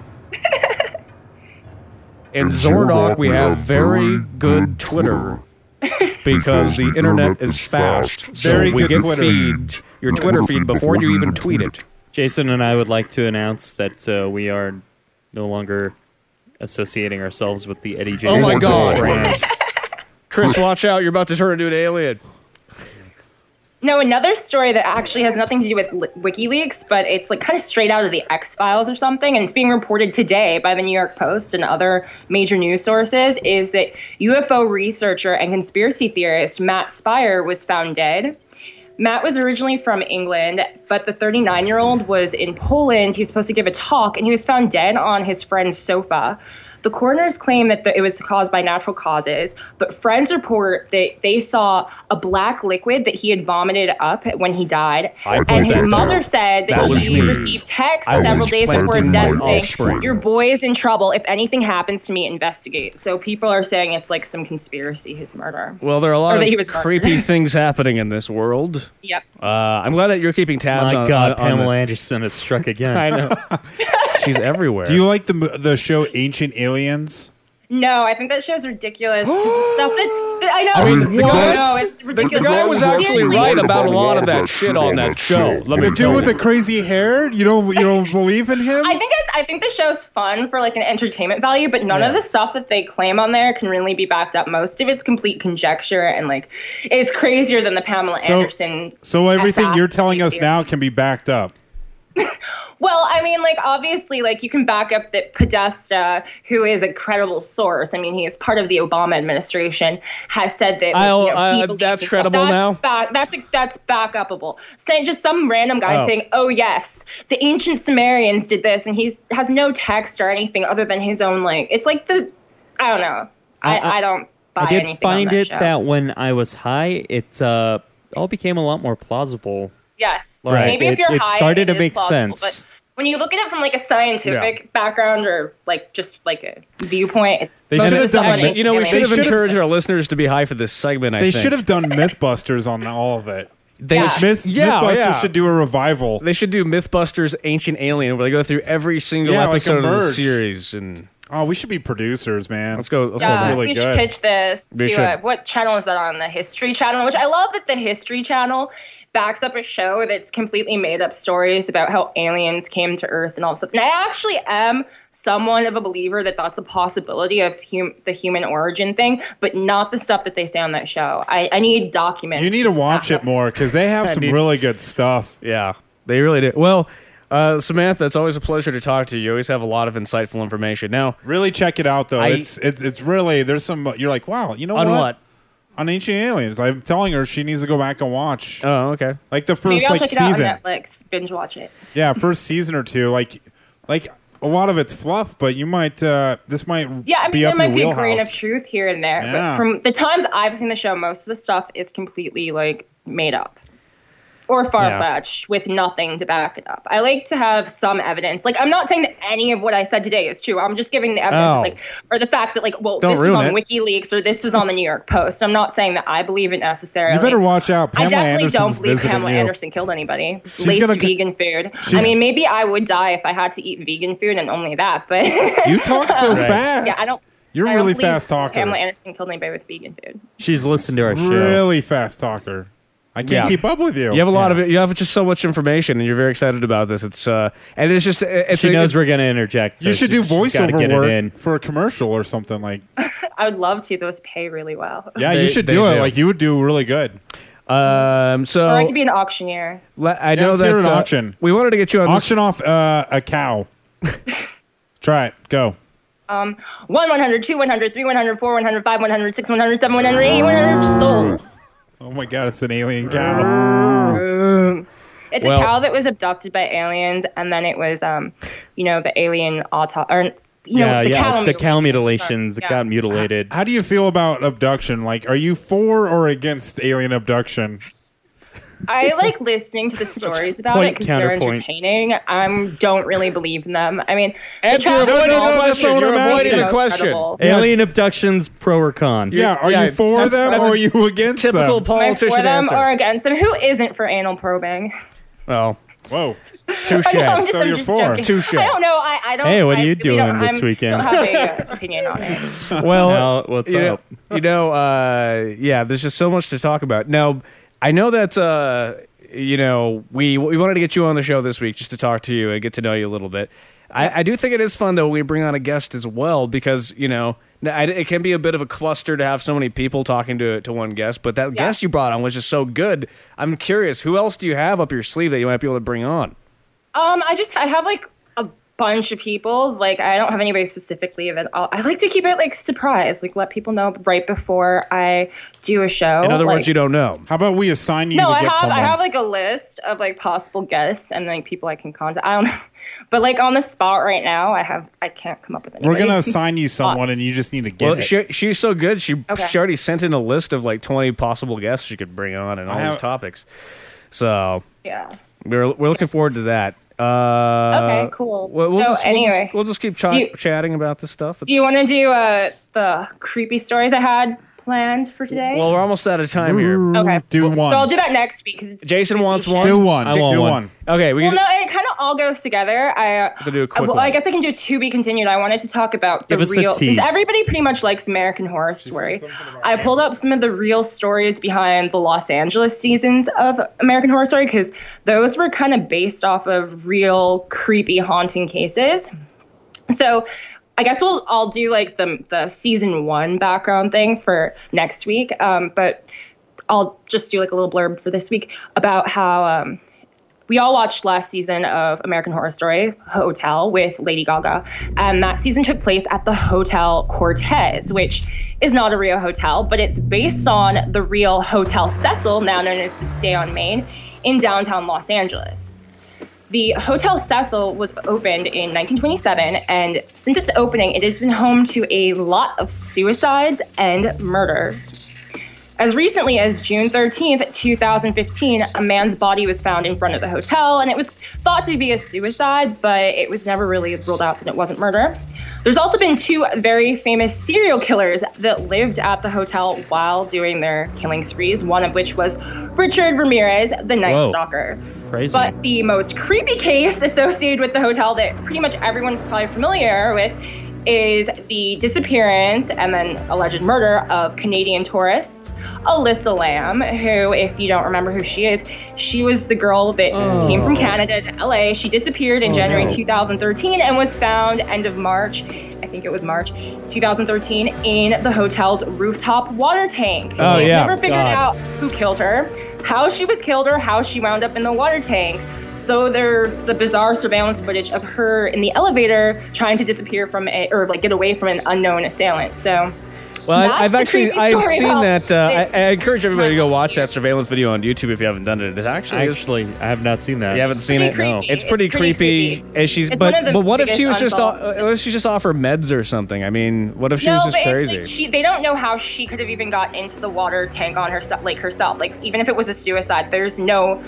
In Zordok, we have very good Twitter. Because the internet is fast, so we get your Twitter feed before you even tweet it.
Jason and I would like to announce that we are no longer associating ourselves with the Eddie Jason.
Oh my God!
brand.
Chris, watch out! You're about to turn into an alien.
No, another story that actually has nothing to do with WikiLeaks, but it's kind of straight out of the X-Files or something, and it's being reported today by the New York Post and other major news sources, is that UFO researcher and conspiracy theorist Matt Spire was found dead. Matt was originally from England, but the 39-year-old was in Poland. He was supposed to give a talk, and he was found dead on his friend's sofa. The coroners claim that it was caused by natural causes, but friends report that they saw a black liquid that he had vomited up when he died. And his mother said that she received texts several days before his death saying, "Your boy is in trouble. If anything happens to me, investigate." So people are saying it's like some conspiracy, his murder.
Well, there are a lot of creepy things happening in this world.
Yep.
I'm glad that you're keeping tabs on...
My God, Pamela Anderson has struck again.
I know. She's everywhere.
Do you like the show Ancient Aliens?
No, I think that show's ridiculous. 'Cause the stuff that I know,
I mean,
no,
what?
no, it's ridiculous.
The guy was actually
Seriously.
right about a lot of that shit on that show. Let me
The
tell
dude with
you.
the crazy hair? You don't believe in him?
I think the show's fun for like an entertainment value, but none of the stuff that they claim on there can really be backed up. Most of it's complete conjecture and like it's crazier than the Pamela Anderson.
So everything you're telling us
theory.
now can be backed up.
Well, I mean, like, obviously, like, you can back up that Podesta, who is a credible source, I mean, he is part of the Obama administration, has said that he believes
that's
in
credible
stuff.
now?
That's back upable. Saying just some random guy
Oh.
saying, oh, yes, the ancient Sumerians did this, and he has no text or anything other than his own, like, it's like I don't know. I don't buy
I did
anything
find
on that
it
show.
that when I was high, it all became a lot more plausible.
Yes.
Right.
Maybe if you're
It
high,
started to
is
make
plausible,
sense.
But when you look at it from like a scientific background or like just like a viewpoint, it's
They
most
should
of
have
the
done
stuff
it.
on
You know, we
Instagram
should have
is-
encouraged our listeners to be high for this segment, I
They
think.
should have done Mythbusters on all of it.
They
Yeah.
Mythbusters should do a revival.
They should do Mythbusters Ancient Alien, where they go through every single
Yeah, like a
episode of the
merge.
series. And
Oh, we should be producers, man.
let's go. Let's
Yeah,
go.
really
we
good.
should pitch this
We
to
should.
what channel is that on? The History Channel, which I love that the History Channel backs up a show that's completely made up stories about how aliens came to Earth and all this stuff. And I actually am somewhat of a believer that that's a possibility of the human origin thing, but not the stuff that they say on that show. I need documents.
You need to watch it more because they have some really good stuff.
Yeah, they really do. Well, Samantha, it's always a pleasure to talk to you. You always have a lot of insightful information. Now,
Really check it out, though. It's really, there's some, you're like, wow, you know
on
what?
what?
On Ancient Aliens. I'm telling her she needs to go back and watch.
Oh, okay.
Like the first
Maybe I'll
like
check it
season.
out on Netflix. Binge watch it.
Yeah, first season or two. Like a lot of it's fluff, but you might this might
Yeah, I mean,
be
there
up
might
your
be a
wheelhouse.
grain of truth here and there,
Yeah.
but from the times I've seen the show, most of the stuff is completely like made up or far-fetched with nothing to back it up. I like to have some evidence. Like, I'm not saying that any of what I said today is true. I'm just giving the evidence,
Oh.
like, or the facts that, like, well,
Don't
this was
ruin
on
it.
WikiLeaks or this was on the New York Post. I'm not saying that I believe it necessarily.
You better watch out.
I
Pamela
definitely
Anderson's
don't believe
visiting
Pamela
you.
Anderson killed anybody.
She's
Laced
gonna-
vegan food.
she's-
I mean, maybe I would die if I had to eat vegan food and only that, but
You talk so
Right.
fast.
yeah, I don't.
You're a
I don't
really
believe
fast talker.
Pamela Anderson killed anybody with vegan food.
She's listened to our show.
Really fast talker. I can't
Yeah.
keep up with you.
You have a lot of it. You have just so much information, and you're very excited about this. It's and it's just it's
She knows
it's,
we're going to interject. So
You should do
she's gotta get
voiceover
it
work
in.
for a commercial or something like.
I would love to. Those pay really well.
Yeah,
They-
you should
they
do it.
do.
Like you would do really good.
So
Or I could be an auctioneer.
I know
let's
that
hear an auction.
we wanted to get you on
Auction off a cow. Try it. Go.
1, 100, 2, 100, 3, 100, 4, 100, 5, 100, 6, 100, 7, 100, 8, 100, sold.
Oh my god, it's an alien cow.
It's
Well-
a cow that was abducted by aliens, and then it was, the alien the cow
mutilations. It got mutilated.
How do you feel about abduction? Like, are you for or against alien abduction?
I like listening to the stories about
point
it because they're
counterpoint.
entertaining. I don't really believe in them. I mean,
Ed, you're avoiding the question. You're avoiding the question.
Alien abductions, pro or con?
Yeah, are you for them or are you against
typical
them?
Am I
politician
for them
answer?
or against them? Who isn't for anal probing?
Well,
Whoa.
touche.
I know, I'm
So
I'm
you're
just
for.
joking.
Touche.
I don't know. I don't.
Hey, what are
I
you
really
doing this
I'm-
weekend?
Don't have an opinion on it.
Well,
Now, what's
you
up?
Yeah, there's just so much to talk about. Now, I know that we wanted to get you on the show this week just to talk to you and get to know you a little bit. I do think it is fun though when we bring on a guest as well because it can be a bit of a cluster to have so many people talking to one guest. But that guest you brought on was just so good. I'm curious, who else do you have up your sleeve that you might be able to bring on?
I have like a bunch of people. Like I don't have anybody specifically that I like to keep it like surprise. Like let people know right before I do a show.
In other
like,
words, you don't know.
How about we assign you
No,
to
I
get
have
someone?
I have like a list of like possible guests and like people I can contact. I don't know, but like on the spot right now, I can't come up with anybody.
We're gonna assign you someone, and you just need to get
Well,
it.
she's so good. She
Okay.
already sent in a list of like 20 possible guests she could bring on and all these topics. So
Yeah.
we're looking forward to that.
Okay, cool.
We'll just keep
Do you-
chatting about this stuff.
Do you want to do the creepy stories I had planned for today?
Well, we're almost out of time here.
Okay.
Do one.
So I'll do that next week because
Jason wants one.
Do one.
I want
Do
one.
one.
Okay, we
Well,
can
no, it kind of all goes together.
to do a quick
well,
one.
I guess I can do to be continued. I wanted to talk about the
Give us the
real, since
tease.
everybody pretty much likes American Horror Story. I pulled up some of the real stories behind the Los Angeles seasons of American Horror Story because those were kind of based off of real creepy, haunting cases. So I guess I'll do like the season 1 background thing for next week. But I'll just do like a little blurb for this week about how we all watched last season of American Horror Story, Hotel, with Lady Gaga. And that season took place at the Hotel Cortez, which is not a real hotel, but it's based on the real Hotel Cecil, now known as the Stay on Main, in downtown Los Angeles. The Hotel Cecil was opened in 1927, and since its opening, it has been home to a lot of suicides and murders. As recently as June 13th, 2015, a man's body was found in front of the hotel, and it was thought to be a suicide, but it was never really ruled out that it wasn't murder. There's also been 2 very famous serial killers that lived at the hotel while doing their killing sprees, one of which was Richard Ramirez, the Night Stalker.
Crazy.
But the most creepy case associated with the hotel that pretty much everyone's probably familiar with is the disappearance and then alleged murder of Canadian tourist Alyssa Lamb, who, if you don't remember who she is, she was the girl that came from Canada to LA. She disappeared in January 2013 and was found end of March, I think it was March 2013, in the hotel's rooftop water tank.
Oh,
They've
yeah.
never figured out who killed her, how she was killed, or how she wound up in the water tank. Though there's the bizarre surveillance footage of her in the elevator trying to disappear from get away from an unknown assailant. So,
Well,
that's
I've
the
actually
creepy
I've
story
seen
about
that. I encourage everybody to go
crime
watch
here.
that surveillance video on YouTube if you haven't done it. It's actually
I have not seen that.
you haven't seen it.
pretty
No,
creepy.
it's pretty
It's pretty
creepy.
creepy.
And she's
It's one of the
but what if she was
biggest
just
unsolved-
what if she just off her meds or something? I mean, what if she was just
but
crazy?
it's like they don't know how she could have even got into the water tank on herself. Like even if it was a suicide, there's no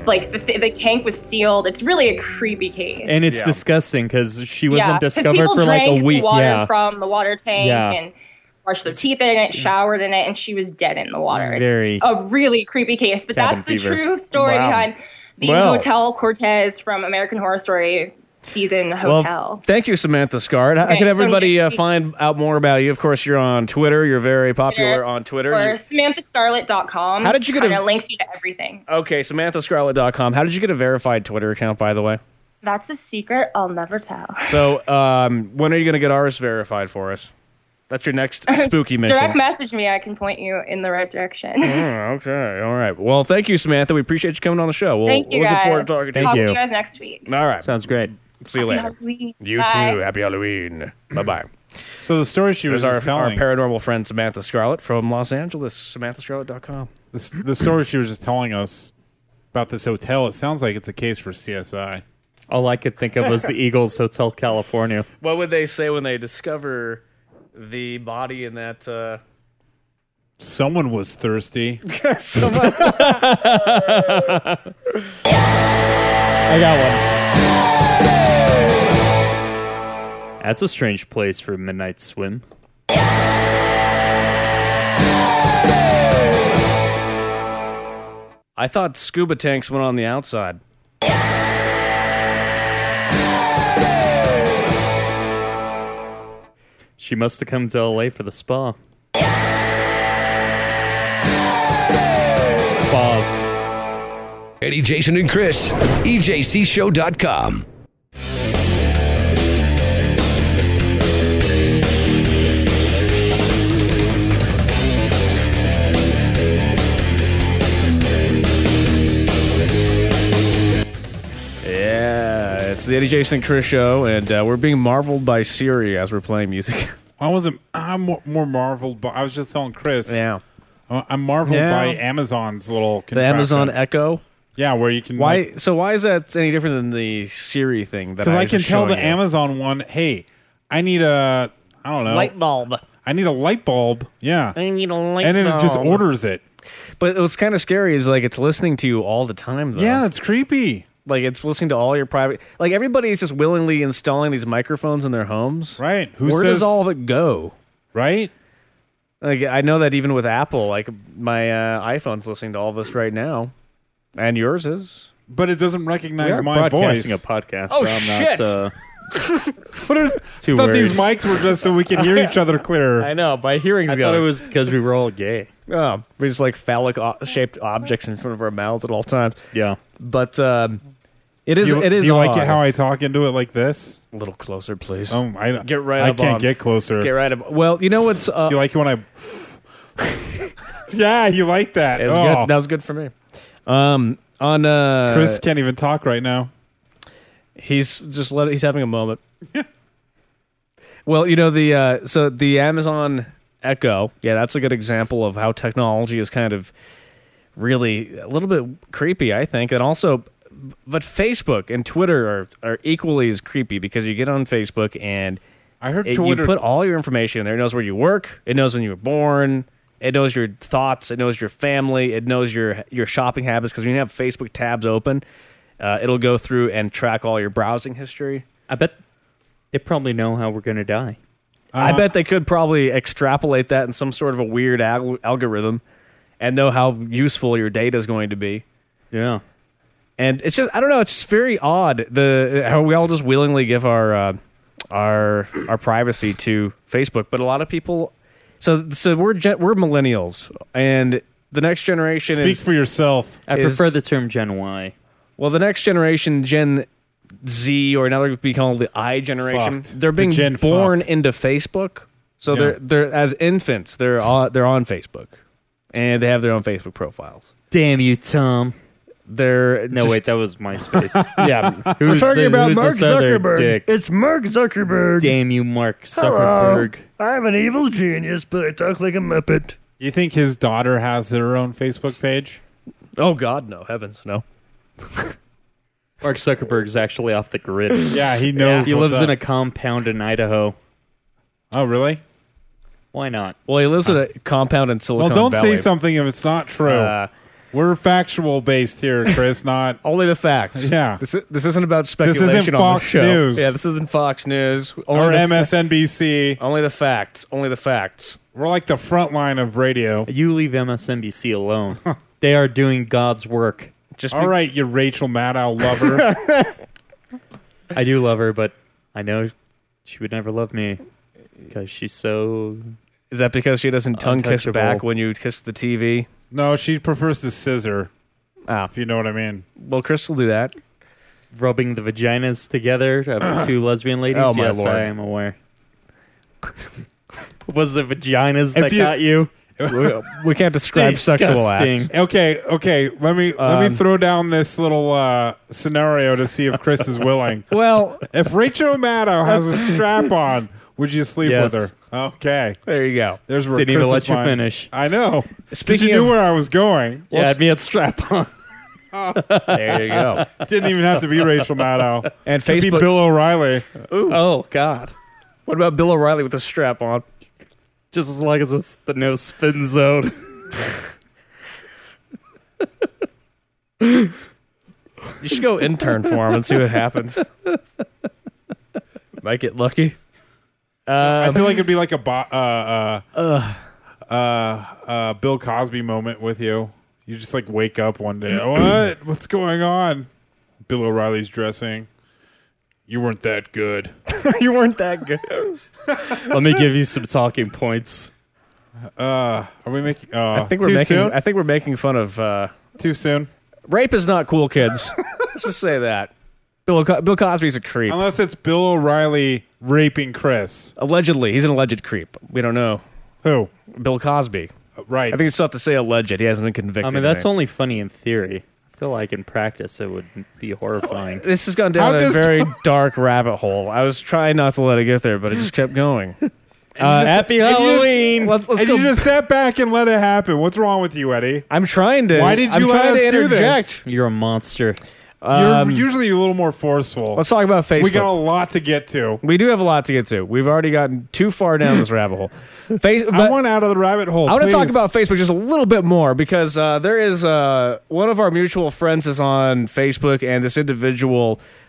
the tank was sealed. It's really a creepy case.
And it's disgusting because she wasn't
'cause
discovered
people
for like a
drank
week.
the water
Yeah.
from the water tank
Yeah.
and brushed their teeth in it, showered in it, and she was dead in the water. It's
Very
a really creepy case, but
cabin
that's the
fever.
true story
Wow.
behind the
Well.
Hotel Cortez from American Horror Story season Hotel.
Well, thank you, Samantha Scard. How
Okay,
can
so
everybody
next week-
find out more about you? Of course, you're on Twitter. You're very popular on Twitter.
Or SamanthaScarlett.com.
How did you get
Kinda
a-
links you to everything.
Okay, SamanthaScarlett.com. How did you get a verified Twitter account, by the way?
That's a secret I'll never tell.
So, when are you going to get ours verified for us? That's your next spooky mission.
Direct message me. I can point you in the right direction.
Oh, okay. All right. Well, thank you, Samantha. We appreciate you coming on the show.
Thank you,
looking
guys.
forward to talking to
Talk
you.
to you guys next week.
All right.
Sounds great.
See you
Happy
later.
Halloween.
You
Bye.
too. Happy Halloween. Bye-bye.
So the story she was
There's our
just telling,
paranormal friend, Samantha Scarlett from Los Angeles, SamanthaScarlett.com.
the story she was just telling us about this hotel, it sounds like it's a case for CSI.
All I could think of was the Eagles Hotel California.
What would they say when they discover the body in that...
Someone was thirsty.
I got one. That's a strange place for a midnight swim.
I thought scuba tanks went on the outside.
She must have come to LA for the spa. Spas.
Eddie, Jason, and Chris. EJCShow.com.
Yeah, it's the Eddie, Jason, and Chris show, and we're being marveled by Siri as we're playing music.
I'm more marveled by, I was just telling Chris.
Yeah.
I'm marveled
Yeah.
by Amazon's little
The
contraption.
Amazon Echo.
Yeah, where you can...
Why is that any different than the Siri thing?
Because I can tell the Amazon one, hey, I need a... I don't know.
light bulb.
I need a light bulb. Yeah.
I need a light
And then
bulb.
it just orders it.
But what's kind of scary is like it's listening to you all the time, though.
Yeah, that's creepy.
Like it's listening to all your private. Like everybody's just willingly installing these microphones in their homes.
Right.
Where does all of it go?
Right?
Like I know that even with Apple, like my iPhone's listening to all this right now, and yours is.
But it doesn't
We
recognize
are
my voice.
broadcasting a podcast.
Oh,
so I'm
shit!
Not,
What are,
Too
I thought these
worried.
mics were just so we could hear each other clearer.
I know my hearing's
I
going.
thought it was because we were all gay.
Oh, we just like phallic shaped objects in front of our mouths at all times.
Yeah.
But it is.
Do
It is.
you like
odd.
it how I talk into it like this?
A little closer, please.
I
Get right
I
up
can't
on.
get closer.
Get right up. Well, you know what's.
You like it when I? Yeah, you like that.
It was good. That was good for me. On
Chris can't even talk right now.
he's he's having a moment. Well, you know the Amazon Echo. Yeah, that's a good example of how technology is kind of really a little bit creepy, I think, and also. But Facebook and Twitter are equally as creepy because you get on Facebook and
I heard
you
Twitter.
put all your information in there. It knows where you work. It knows when you were born. It knows your thoughts. It knows your family. It knows your shopping habits because when you have Facebook tabs open, it'll go through and track all your browsing history.
I bet they probably know how we're going to die.
I bet they could probably extrapolate that in some sort of a weird algorithm and know how useful your data is going to be.
Yeah.
And it's just, I don't know, it's just very odd how we all just willingly give our privacy to Facebook, but a lot of people. So we're millennials, and the next generation
Speak
is.
for yourself.
I prefer the term Gen Y.
Well, the next generation, Gen Z, or now they're be called the I generation.
Fucked.
They're being
The Gen
born
fucked.
into Facebook, so
Yeah.
they're as infants. They're on Facebook, and they have their own Facebook profiles.
Damn you, Tom.
They're
No,
just-
wait, that was MySpace.
yeah.
Who's
We're talking
the-
about
who's
Mark
this other
Zuckerberg.
dick?
It's Mark Zuckerberg.
Damn you, Mark
Hello.
Zuckerberg.
I'm an evil genius, but I talk like a muppet.
You think his daughter has her own Facebook page?
Oh God, no! Heavens, no!
Mark Zuckerberg's actually off the grid.
Yeah, he knows.
He
what's
lives in a
up.
compound in Idaho.
Oh, really?
Why not?
Well, he lives at a compound in Silicon
Well, don't
Valley.
say something if it's not true. We're factual based here, Chris. Not
only the facts.
Yeah.
This isn't about
This
speculation
isn't
on
Fox
the show.
News.
Yeah, this isn't Fox News
or
the
MSNBC.
only the facts. Only the facts.
We're like the front line of radio.
You leave MSNBC alone. They are doing God's work.
Just
All right, you Rachel Maddow lover.
I do love her, but I know she would never love me because she's so.
Is that because she doesn't tongue kiss
Untouchable.
back when you kiss the TV?
No, she prefers to scissor.
Ah,
If you know what I mean.
well, Chris will do that.
Rubbing the vaginas together of the two lesbian ladies.
Oh, my
yes,
Lord.
I am aware. Was it vaginas
If
that
you-
got you?
We can't describe sexual acts.
Disgusting.
Okay. Let me throw down this little scenario to see if Chris is willing.
Well,
If Rachel Maddow has a strap on, would you sleep
Yes.
with her? Okay.
there you go.
There's where
Didn't even
Chris's
let you
mind-
finish.
I know. Because
Speaking
you knew
of-
where I was going.
Yeah, had me at strap on.
There you go.
Didn't even have to be Rachel Maddow.
And
Could be
Facebook.
Bill O'Reilly.
Oh, God.
What about Bill O'Reilly with the strap on?
Just as long as it's the no spin zone.
You should go intern for him and see what happens. Might get lucky.
I feel like it'd be like a Bill Cosby moment with you. You just like wake up one day. What? What's going on? Bill O'Reilly's dressing. You weren't that good.
You weren't that good.
Let me give you some talking points.
Are we making?
I think we're
too
making.
soon.
I think we're making fun of.
Too soon.
Rape is not cool, kids. Let's just say that. Bill Cosby's a creep.
Unless it's Bill O'Reilly raping Chris.
Allegedly, he's an alleged creep. We don't know.
Who?
Bill Cosby.
Right.
I think it's tough to say alleged. He hasn't been convicted.
I mean, that's
of
only funny in theory. I feel like in practice it would be horrifying.
This has gone down
How'd
a
this
very dark rabbit hole. I was trying not to let it get there, but it just kept going.
Happy
and you just-
Halloween!
Let's
and
go.
you just sat back and let it happen. What's wrong with you, Eddie?
I'm trying to.
Why did you
I'm
let
trying
us
to
do this?
interject.
You're a monster.
You're usually a little more forceful.
Let's talk about Facebook.
We got a lot to get to.
We do have a lot to get to. We've already gotten too far down this rabbit hole.
I want out of the rabbit hole.
I want to
please.
talk about Facebook just a little bit more because there is one of our mutual friends is on Facebook, and this individual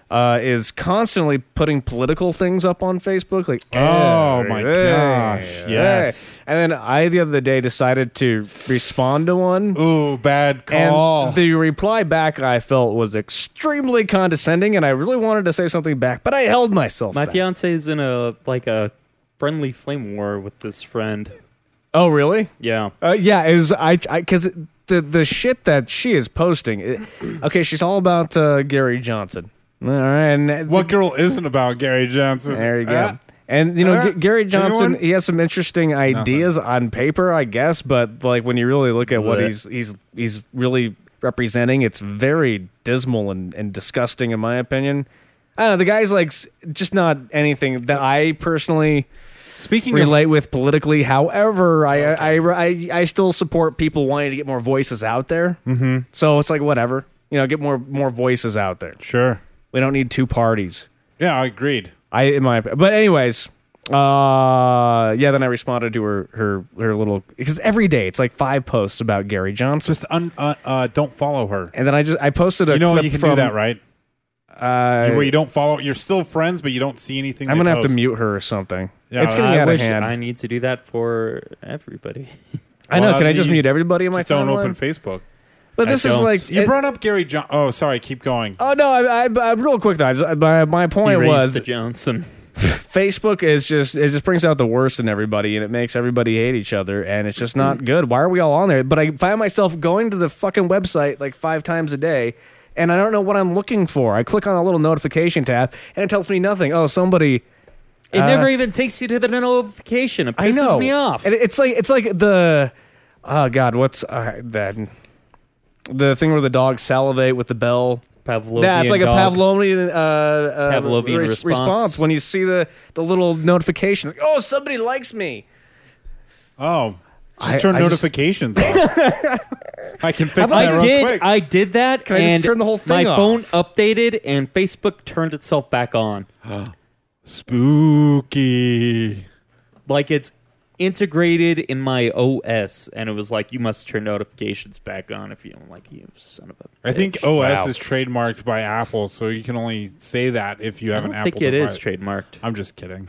is constantly putting political things up on Facebook. Like,
Oh, my gosh, yes.
And then I, the other day, decided to respond to one.
Ooh, bad call.
And the reply back I felt was extremely condescending, and I really wanted to say something back, but I held myself
My
back.
fiance is in a friendly flame war with this friend.
Oh, really?
Yeah.
Yeah, is because the shit that she is posting. Okay, she's all about Gary Johnson. All right, and
what girl isn't about Gary Johnson?
There you go. And you know, Gary Johnson,
anyone?
he has some interesting ideas on paper, I guess, but like when you really look at what he's really representing, it's very dismal and disgusting, in my opinion. I don't know. The guy's like just not anything that I personally relate with politically. However, I still support people wanting to get more voices out there.
Mm-hmm.
So it's like whatever, get more voices out there.
Sure.
We don't need two parties.
Yeah, I agreed.
But anyways, then I responded to her little, because every day it's like 5 posts about Gary Johnson.
Just don't follow her.
And then I posted a clip
you can
from,
do that, right? Where you don't follow, you're still friends, but you don't see anything.
I'm gonna have to mute her or something.
Yeah,
it's getting out of hand.
I need to do that for everybody.
I know. Can I just mute everybody in my
Just don't
timeline?
open Facebook.
But this is like
you brought up Gary Johnson. Oh, sorry. Keep going.
Oh no, I real quick though. My point was
the Johnson.
Facebook it just brings out the worst in everybody, and it makes everybody hate each other, and it's just not good. Why are we all on there? But I find myself going to the fucking website like 5 times a day, and I don't know what I'm looking for. I click on a little notification tab, and it tells me nothing. Oh, somebody.
It never even takes you to the notification. It pisses me off.
And it's like the. Oh God, what's that? The thing where the dogs salivate with the bell.
Pavlovian
Yeah, it's like
dog.
a Pavlovian response when you see the little notification. Like, oh, somebody likes me.
Oh, just turn notifications off. I can fix that real quick.
I did that.
Can I just turn the whole thing
my
off?
phone updated and Facebook turned itself back on.
Spooky.
Like it's integrated in my OS, and it was like, you must turn notifications back on if you don't like you son of a bitch.
I think OS is trademarked by Apple, so you can only say that if you have an
I
Apple
think it
device.
is trademarked.
I'm just kidding.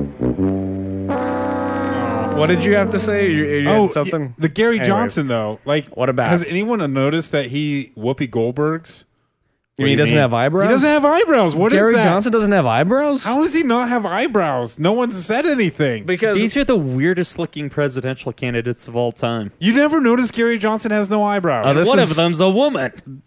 What did you have to say? You had something?
The Gary
Anyways.
Johnson, though. Like,
what about?
Has anyone noticed that Whoopi Goldberg's?
You mean he doesn't have eyebrows?
He doesn't have eyebrows. What is
Gary
that?
Johnson doesn't have eyebrows?
How does he not have eyebrows? No one said anything.
Because
These are the weirdest looking presidential candidates of all time.
You never noticed Gary Johnson has no eyebrows.
One of them's a woman.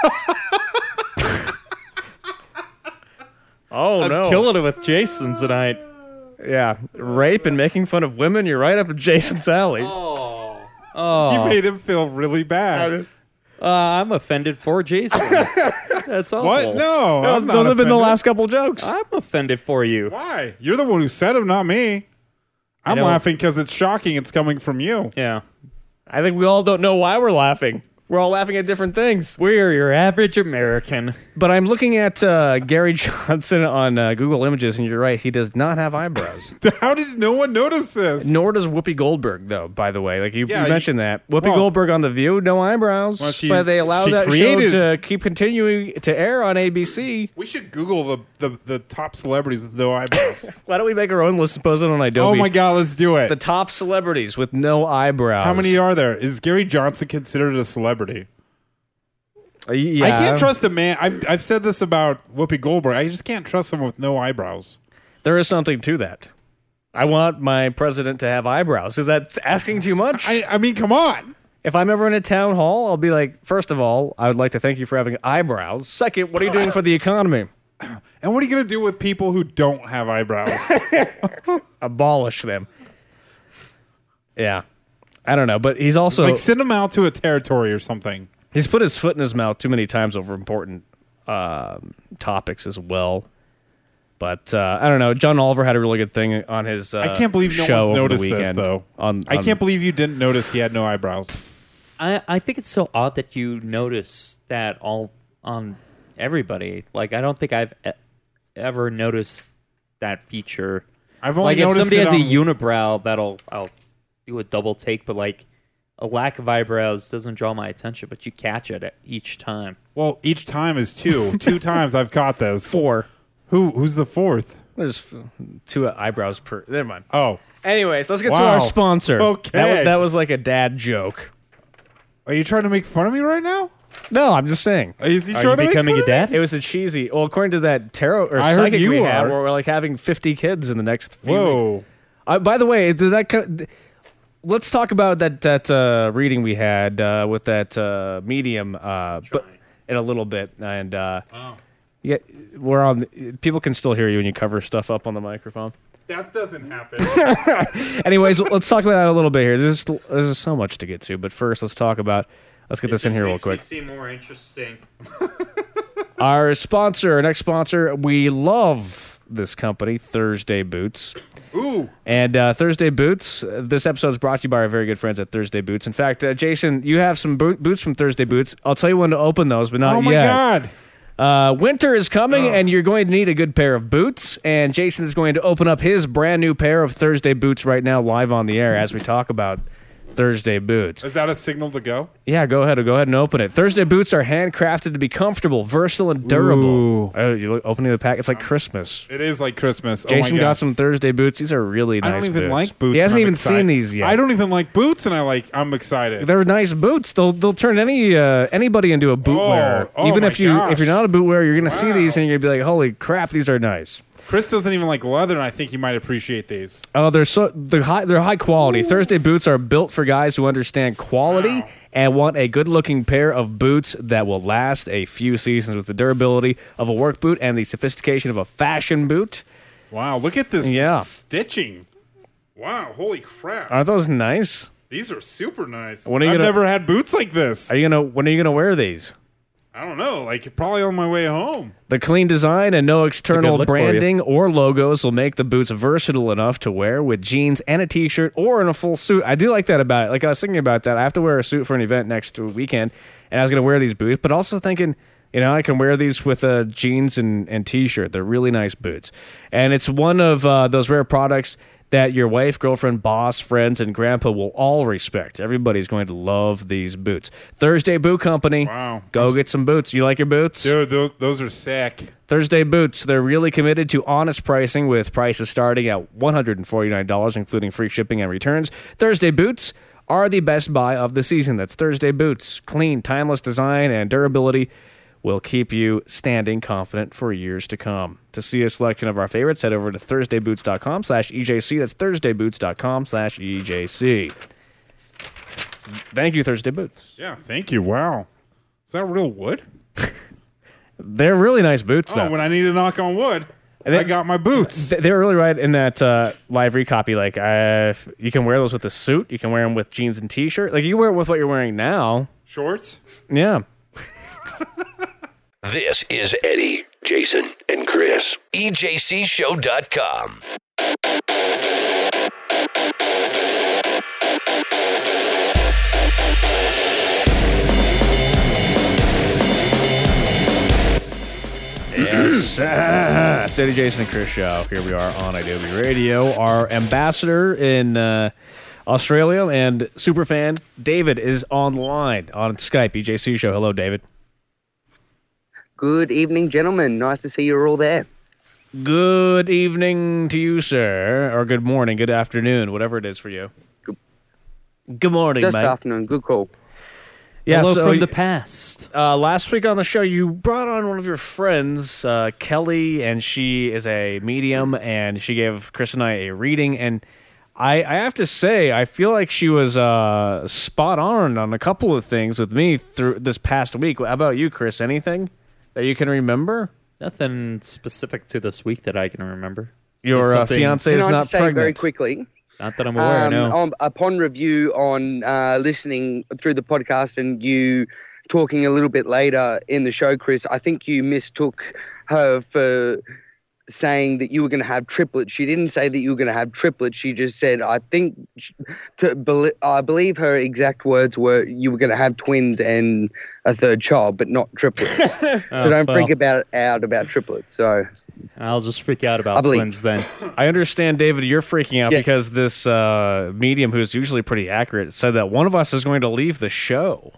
Oh,
I'm killing it with Jason tonight.
Yeah, rape and making fun of women. You're right up at Jason's alley.
Oh.
You made him feel really bad.
I'm offended for Jason. That's awful.
What? No, I'm not
those have been the
offended.
last couple jokes.
I'm offended for you.
Why? You're the one who said him, not me. I'm
don't-
laughing because it's shocking it's coming from you.
Yeah.
I think we all don't know why we're laughing. We're all laughing at different things.
We're your average American.
But I'm looking at Gary Johnson on Google Images, and you're right. He does not have eyebrows.
How did no one notice this?
Nor does Whoopi Goldberg, though, by the way. Like you
Yeah,
mentioned that. Whoopi
well-
Goldberg on The View, no eyebrows.
Well,
but they allowed
she
that
created-
show to keep continuing to air on ABC.
We should Google the top celebrities with no eyebrows.
Why don't we make our own list and post it on Adobe?
Oh my God, let's do it.
The top celebrities with no eyebrows.
How many are there? Is Gary Johnson considered a celebrity?
Yeah.
I can't trust a man. I've said this about Whoopi Goldberg. I just can't trust someone with no eyebrows.
There is something to that. I want my president to have eyebrows. Is that asking too much?
I mean, come on.
If I'm ever in a town hall, I'll be like, first of all, I would like to thank you for having eyebrows. Second, what are you doing for the economy?
And what are you going to do with people who don't have eyebrows?
Abolish them. Yeah. I don't know, but he's also...
Like, send them out to a territory or something.
He's put his foot in his mouth too many times over important topics as well. But I don't know. John Oliver had a really good thing on his
I can't believe no
show
one's
over
noticed
the
this,
weekend.
though.
I
I can't believe you didn't notice he had no eyebrows.
I think it's so odd that you notice that all on everybody. Like, I don't think I've ever noticed that feature.
I've only
like, if
noticed
somebody
it
has a
on-
unibrow, I'll do a double take. But like a lack of eyebrows doesn't draw my attention, but you catch it each time.
Well, each time is 2. 2 times I've caught this.
4.
Who's the 4th?
There's 2 eyebrows per. Never mind.
Oh.
Anyways, let's get to
Wow.
our sponsor.
Okay.
That was like a dad joke.
Are you trying to make fun of me right now?
No, I'm just saying.
Are you
Are
trying
you
to make
becoming
fun
a
of me?
dad?
It was a cheesy. Well, according to that tarot or
I heard
psychic
you
we had,
are.
where we're like having 50 kids in the next few weeks.
Whoa.
By the way, did that? Let's talk about that reading we had with that medium, but in a little bit. And yeah, we're on. People can still hear you when you cover stuff up on the microphone.
That doesn't happen.
Anyways, let's talk about that a little bit here. There's so much to get to, but first, let's get this in here real quick.
Seem more interesting.
Our sponsor, our next sponsor, we love this company, Thursday Boots.
Ooh.
And Thursday Boots, this episode is brought to you by our very good friends at Thursday Boots. In fact, Jason, you have some boots from Thursday Boots. I'll tell you when to open those, but not yet.
Oh, my God.
Winter is coming, and you're going to need a good pair of boots. And Jason is going to open up his brand new pair of Thursday Boots right now, live on the air, as we talk about Thursday Boots.
Is that a signal to go?
Yeah, go ahead and open it. Thursday Boots are handcrafted to be comfortable, versatile, and durable.
Ooh.
Oh, you look, opening the pack, it's like Christmas.
It is like Christmas.
Jason
oh my
got
God.
some Thursday Boots. These are really nice
I don't even
boots.
like boots.
He hasn't
and I'm
even
excited.
seen these yet.
I don't even like boots, and I'm excited.
They're nice boots. They'll turn anybody into a boot wearer.
oh
Even
my
if you're
gosh.
not a boot wearer, you're gonna see
Wow.
these and you're gonna be like, "Holy crap, these are nice."
Chris doesn't even like leather, and I think he might appreciate these.
Oh, they're high quality. Thursday Boots are built for guys who understand quality
Wow.
and want a good-looking pair of boots that will last a few seasons with the durability of a work boot and the sophistication of a fashion boot.
Wow, look at this
Yeah.
stitching. Wow, holy crap.
Aren't those nice?
These are super nice.
When are you
I've
gonna-
never had boots like this.
When are you gonna wear these?
I don't know, like probably on my way home.
The clean design and no external
look for you.
branding or logos will make the boots versatile enough to wear with jeans and a t-shirt or in a full suit. I do like that about it. Like I was thinking about that. I have to wear a suit for an event next weekend, and I was going to wear these boots, but also thinking, I can wear these with jeans and t-shirt. They're really nice boots. And it's one of those rare products that your wife, girlfriend, boss, friends, and grandpa will all respect. Everybody's going to love these boots. Thursday Boot Company.
Wow.
Go get some boots. You like your boots?
Dude, those are sick.
Thursday Boots. They're really committed to honest pricing with prices starting at $149, including free shipping and returns. Thursday Boots are the best buy of the season. That's Thursday Boots. Clean, timeless design and durability will keep you standing confident for years to come. To see a selection of our favorites, head over to thursdayboots.com/EJC. That's thursdayboots.com/EJC. Thank you, Thursday Boots.
Yeah, thank you. Wow. Is that real wood?
They're really nice boots, though.
Oh, when I need to knock on wood,
And
I got my boots.
They were really right in that live recopy. Like, you can wear those with a suit. You can wear them with jeans and t-shirt. Like, you wear it with what you're wearing now.
Shorts?
Yeah.
This is Eddie, Jason, and Chris. EJCShow.com.
Yes. Eddie, Jason, and Chris show. Here we are on Adobe Radio. Our ambassador in Australia and superfan David is on the line on Skype. EJC show. Hello, David.
Good evening, gentlemen. Nice to see you're all there.
Good evening to you, sir. Or good morning, good afternoon, whatever it is for you. Good morning,
Just
mate.
afternoon. Good call.
Yeah,
Hello
so
from the past.
last week on the show, you brought on one of your friends, Kelly, and she is a medium, and she gave Chris and I a reading. And I have to say, I feel like she was spot on a couple of things with me through this past week. How about you, Chris? Anything that you can remember?
Nothing specific to this week that I can remember.
Your
Something-
fiance
Can
is
I
not
just say
pregnant.
very quickly?
Not that I'm aware, no.
Upon review on listening through the podcast and you talking a little bit later in the show, Chris, I think you mistook her for saying that you were going to have triplets. She didn't say that you were going to have triplets. She just said, I believe her exact words were, you were going to have twins and a third child, but not triplets. So don't freak out about triplets. So
I'll just freak out about twins then.
I understand, David, you're freaking out because this medium, who's usually pretty accurate, said that one of us is going to leave the show.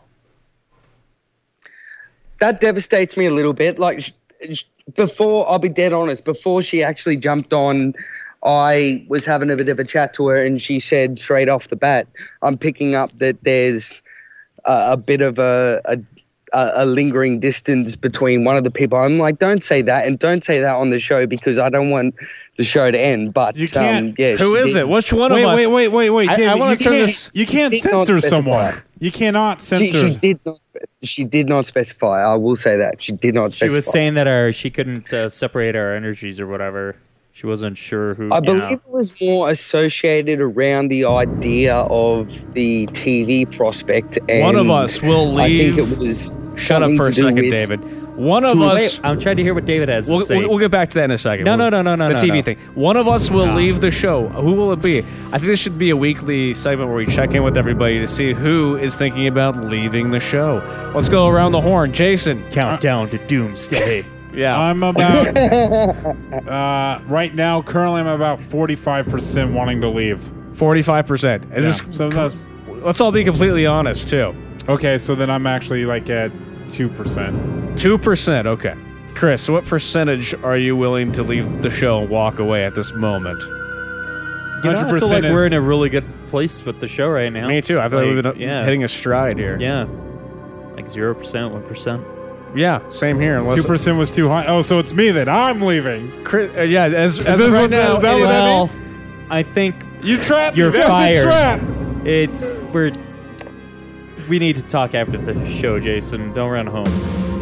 That devastates me a little bit. Like, before, I'll be dead honest, before she actually jumped on, I was having a bit of a chat to her, and she said straight off the bat, I'm picking up that there's a bit of a lingering distance between one of the people. I'm like, don't say that, and don't say that on the show, because I don't want the show to end. But
you can't.
Who is it? Which one of us?
Wait, David, you can't censor someone.
specify.
You cannot censor.
She did not specify. I will say that she did not specify.
She was saying that she couldn't separate our energies or whatever. She wasn't sure who.
I believe it was more associated around the idea of the TV prospect. And
one of us will leave.
I think it was.
Shut up for a second, David. One of us.
Wait, I'm trying to hear what David has to say.
We'll get back to that in a second.
No.
The TV thing. One of us will leave the show. Who will it be? I think this should be a weekly segment where we check in with everybody to see who is thinking about leaving the show. Let's go around the horn. Jason.
Countdown to doomsday.
Yeah.
I'm about, right now, currently I'm about 45% wanting to leave.
45%. Let's all be completely honest, too.
Okay, so then I'm actually like at 2%.
2%, okay. Chris, what percentage are you willing to leave the show and walk away at this moment?
You know, I feel like we're in a really good place with the show right now.
Me too. I feel like we've been hitting a stride here.
Yeah. Like 0%, 1%.
Yeah, same here.
2% was too high. Oh, so it's me then. I'm leaving.
Yeah, as
is
right
what
now.
Is that what that means?
I think
you trapped
you're
me. That
fired.
Was a trap.
We need to talk after the show, Jason. Don't run home.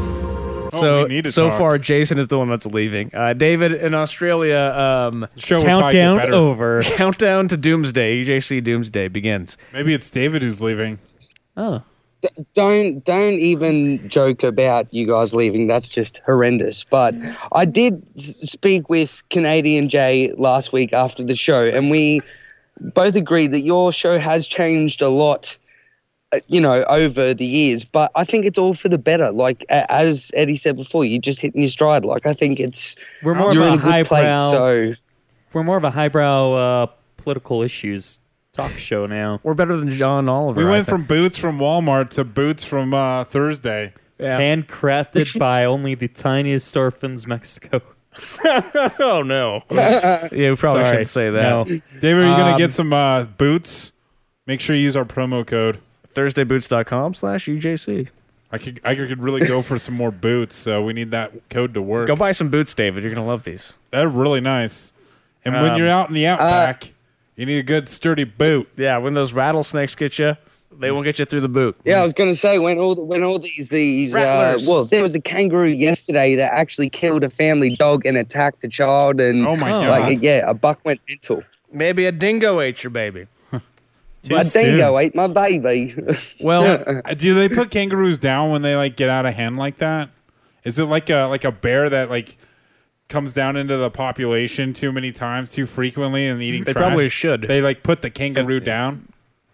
So far, Jason is the one that's leaving. David in Australia.
Countdown over.
Countdown to Doomsday. EJC Doomsday begins.
Maybe it's David who's leaving.
Oh.
Don't even joke about you guys leaving. That's just horrendous. But I did speak with Canadian Jay last week after the show, and we both agreed that your show has changed a lot, over the years. But I think it's all for the better. Like, as Eddie said before, you're just hitting your stride. Like, I think
we're more of a highbrow. We're more of a highbrow political issues talk show now.
We're better than John Oliver.
We went from boots from Walmart to boots from Thursday.
Yeah.
Handcrafted by only the tiniest orphans, Mexico.
Oh, no. Yeah, we probably shouldn't say that.
No.
David, are you going to get some boots? Make sure you use our promo code.
ThursdayBoots.com/UJC.
I could really go for some more boots, so we need that code to work.
Go buy some boots, David. You're going to love these.
They're really nice. And when you're out in the outback, you need a good sturdy boot.
Yeah, when those rattlesnakes get you, they won't get you through the boot.
Yeah, I was going to say when all these there was a kangaroo yesterday that actually killed a family dog and attacked a child, and
oh my god,
a buck went mental.
Maybe a dingo ate your baby.
Dingo ate my baby.
Well,
do they put kangaroos down when they get out of hand like that? Is it like a bear that comes down into the population too many times, too frequently, and eating trash?
They probably should.
They put the kangaroo down.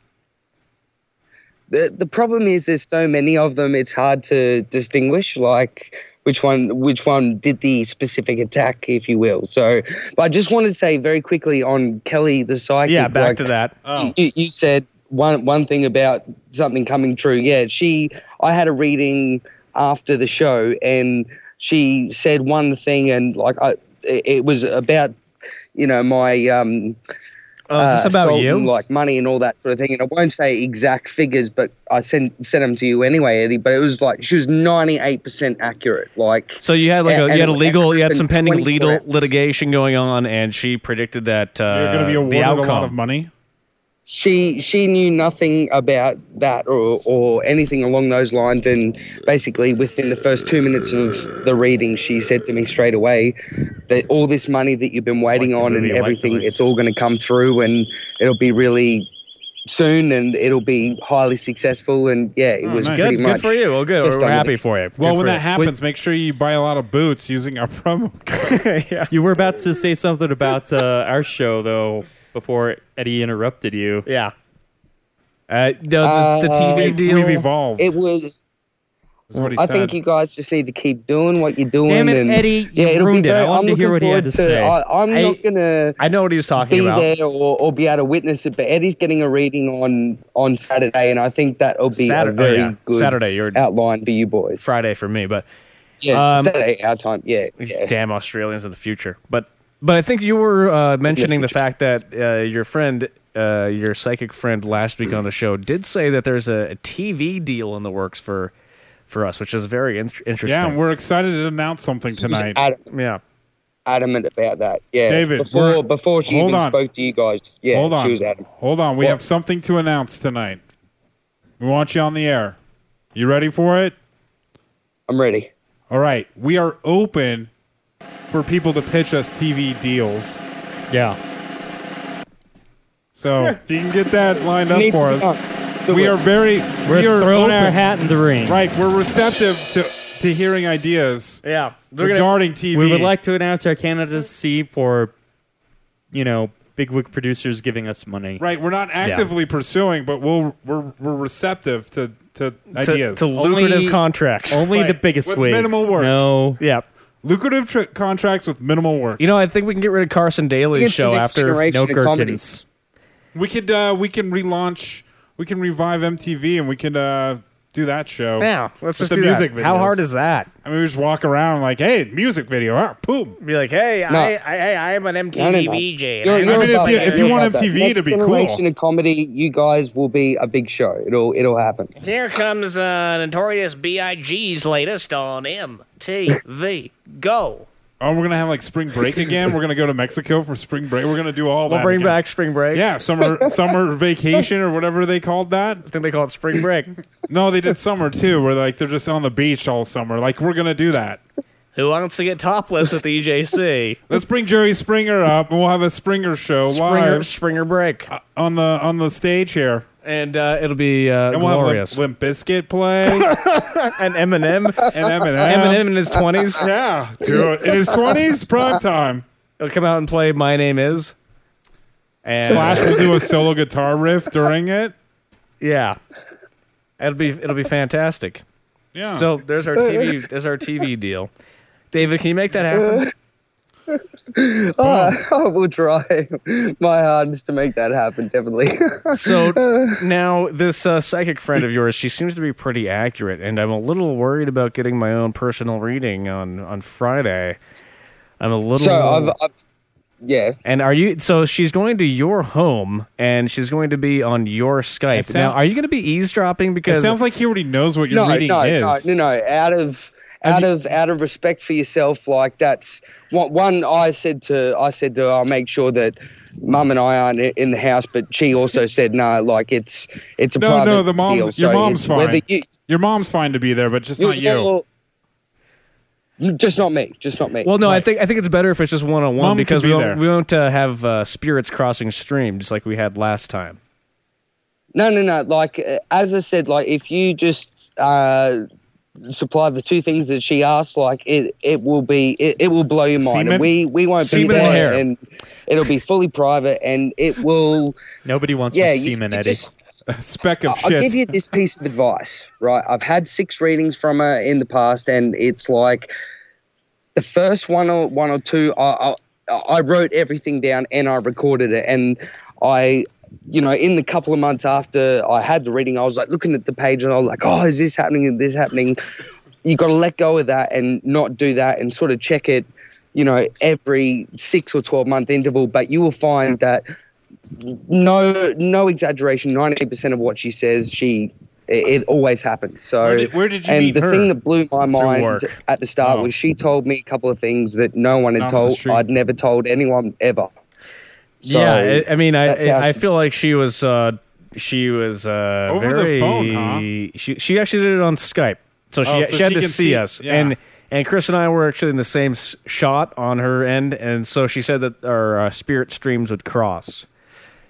The problem is there's so many of them. It's hard to distinguish which one did the specific attack, if you will. So, but I just wanted to say very quickly on Kelly the psychic.
Yeah, back to that.
Oh. You said one thing about something coming true. Yeah, I had a reading after the show, and she said one thing, and it was about my
is this about you?
And, money and all that sort of thing. And I won't say exact figures, but I sent them to you anyway, Eddie. But it was she was 98% accurate.
So you had you had some pending legal litigation going on, and she predicted that
you're going to be awarded a lot of money.
She knew nothing about that or anything along those lines, and basically within the first 2 minutes of the reading, she said to me straight away that all this money that you've been waiting on and everything, it's all going to come through, and it'll be really soon, and it'll be highly successful. And yeah, it was
nice.
pretty
Good
much
for you. Well, good.
just
We're
under
happy
the-
for you.
Well,
Good
when
for
that happens, make sure you buy a lot of boots using our promo code.
You were about to say something about our show, though, before Eddie interrupted you.
Yeah. The TV deal.
We've evolved.
It was.
is what he
I
said.
think you guys just need to keep doing what you're doing.
Damn it,
and
Eddie, you
it'll be
ruined it. I
very-
wanted
I'm
to hear
looking
what he had to
forward
say.
I'm not gonna
I know what he was talking
be
about.
there or be able to witness it, but Eddie's getting a reading on Saturday, and I think that'll be a very good
Saturday. You're
outline for you boys.
Friday for me, but
Yeah, Saturday our time. Yeah,
these
yeah.
damn Australians of the future. But I think you were mentioning the fact that your friend, your psychic friend, last week on the show did say that there's a TV deal in the works for us, which is very interesting.
Yeah, and we're excited to announce something tonight.
Yeah.
Adamant about that. Yeah,
David,
before she
hold
even
on.
spoke to you guys. Yeah,
Hold on.
she was adamant.
Hold on. We have something to announce tonight. We want you on the air. You ready for it?
I'm ready.
All right. We are open for people to pitch us TV deals.
Yeah.
So if you can get that lined up
Needs
for
to be
us.
done.
We are very
We're
we are
throwing
open.
our hat in the ring.
Right. We're receptive to hearing ideas
Yeah.
regarding TV.
We would like to announce our candidacy for, bigwig producers giving us money.
Right. We're not actively pursuing, but we're receptive to ideas.
to lucrative
Only-
contracts.
Only
Right.
the biggest
With
wigs.
minimal work.
No.
Yeah.
Lucrative contracts with minimal work.
You know, I think we can get rid of Carson Daly's
It's the
show
next
after
generation
No
of comedy.
gherkins.
We can relaunch. We can revive MTV, and we can do that show.
Yeah, let's
with
just
the
do
music
that. How
videos.
hard is that?
I mean, we just walk around like, "Hey, music video!" Ah, boom.
Be like, hey,
No.
I'm an MTV
No.
VJ.
You're
I mean,
above
if
that.
you
You're
want
above that.
MTV to be
Next
cool.
generation of comedy, you guys will be a big show. It'll happen.
Here comes Notorious B.I.G.'s latest on MTV. Go.
Oh, we're gonna have like spring break again. We're gonna go to Mexico for spring break. We're gonna do all that.
We'll bring
again.
back spring break.
Yeah, summer vacation or whatever they called that.
I think they call it spring break.
No, they did summer too, where like they're just on the beach all summer. Like we're gonna do that.
Who wants to get topless with EJC?
Let's bring Jerry Springer up, and we'll have a Springer show live
Springer break.
on the stage here.
And it'll be
And we'll
glorious.
have Limp Bizkit play
And Eminem.
and Eminem.
Eminem in his 20s.
Yeah, dude. In his 20s, prime time.
He'll come out and play My Name Is. And
Slash will do a solo guitar riff during it.
yeah. It'll be fantastic.
Yeah.
So there's our TV deal. David, can you make that happen?
I will try my hardest to make that happen. Definitely.
So now this psychic friend of yours, she seems to be pretty accurate, and I'm a little worried about getting my own personal reading on Friday. I'm a little.
So I've yeah.
And are you? So she's going to your home, and she's going to be on your Skype. Now, are you going to be eavesdropping?
It
Because
sounds like he already knows what your reading is.
No. Out of respect for yourself, like that's one. I said to her, I'll make sure that Mum and I aren't in the house, but she also said no, like it's a private
No, the mom's
deal,
your
so
mom's
it's whether
fine. Your mom's fine to be there, but just not you.
Just not me.
well, no, I think it's better if it's just one-on-one
Mom
because
could
we
be there.
won't have spirits crossing stream just like we had last time.
No. Like as I said, like if you just supply the two things that she asked, like it will blow your mind.
Semen?
And we won't be
Semen and
there,
hair.
and it'll be fully private, and it will.
Nobody wants
Yeah,
to
you
semen, Eddie.
just-
A speck of
I'll
shit.
give you this piece of advice, right? I've had 6 readings from her in the past, and it's like the first one or two, I wrote everything down and I recorded it, and in the couple of months after I had the reading, I was like looking at the page and I was like, oh, is this happening? Is this happening? You got to let go of that and not do that and sort of check it, every 6 or 12 month interval. But you will find that no exaggeration, 90% of what she says, it always happens. So
Where did you
and
meet
the
her?
thing that blew my mind
work.
at the start
Oh.
was she told me a couple of things that no one had
Not on the
told.
street.
I'd never told anyone ever. So
Yeah, I mean,
that's how
I
she-
feel like she was
Over
very
the phone, huh?
She actually did it on Skype, so she
so
had
she
to
can
see
see-
us,
yeah.
and Chris and I were actually in the same shot on her end, and so she said that our spirit streams would cross.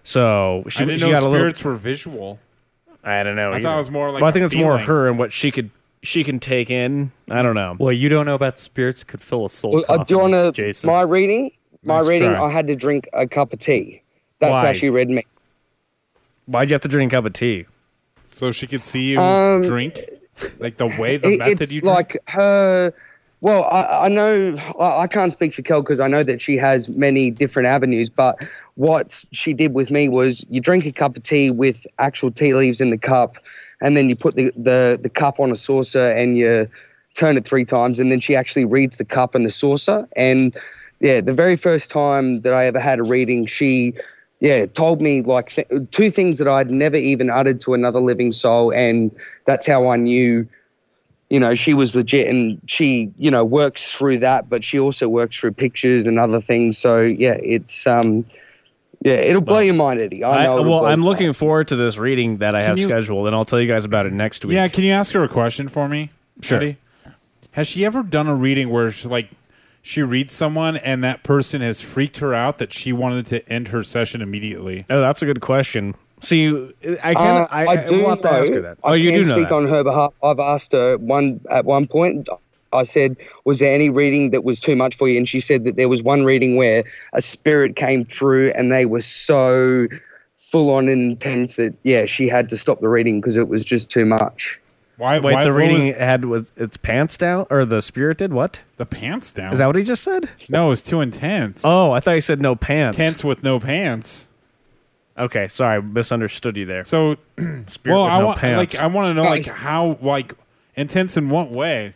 So
I
she
didn't
got
know
a
spirits
little.
were visual.
I don't know.
I
either.
thought it was more like
But I think
a
it's more
feeling.
her and what she can take in. I don't know.
Well, you don't know about spirits could fill a soul coffin,
Do you want to?
Jason.
My reading.
Nice try.
I had to drink a cup of tea. That's
Why?
how she read me.
Why'd you have to drink a cup of tea?
So she could see you drink, like the way, the
It-
method
it's
you drink.
like her. Well, I know I can't speak for Kel because I know that she has many different avenues. But what she did with me was you drink a cup of tea with actual tea leaves in the cup, and then you put the cup on a saucer and you turn it 3 times, and then she actually reads the cup and the saucer. And yeah, the very first time that I ever had a reading, she told me like 2 things that I'd never even uttered to another living soul, and that's how I knew. She was legit, and she, works through that, but she also works through pictures and other things. So yeah, it's it'll blow your mind, Eddie. I know.
I'm looking forward to this reading that I have
you-
scheduled, and I'll tell you guys about it next week.
Yeah, can you ask her a question for me?
Sure.
Eddie? Has she ever done a reading where she reads someone and that person has freaked her out that she wanted to end her session immediately?
Oh, that's a good question. See, I can. I
do
will have to
know.
ask her that.
I
you
can
do know
speak
that.
on her behalf. I've asked her at one point. I said, "Was there any reading that was too much for you?" And she said that there was one reading where a spirit came through, and they were so full on intense that she had to stop the reading because it was just too much.
Why?
Wait,
why
the
what
reading
was
had was its pants down, or the spirit did what?
the pants down?
Is that what he just said?
No, it's too intense.
Oh, I thought he said no pants.
Tense with no pants.
Okay, sorry, misunderstood you there.
So,
Spirit
well,
with
I
no
want
pants.
I want to know
Nice.
how intense in what way?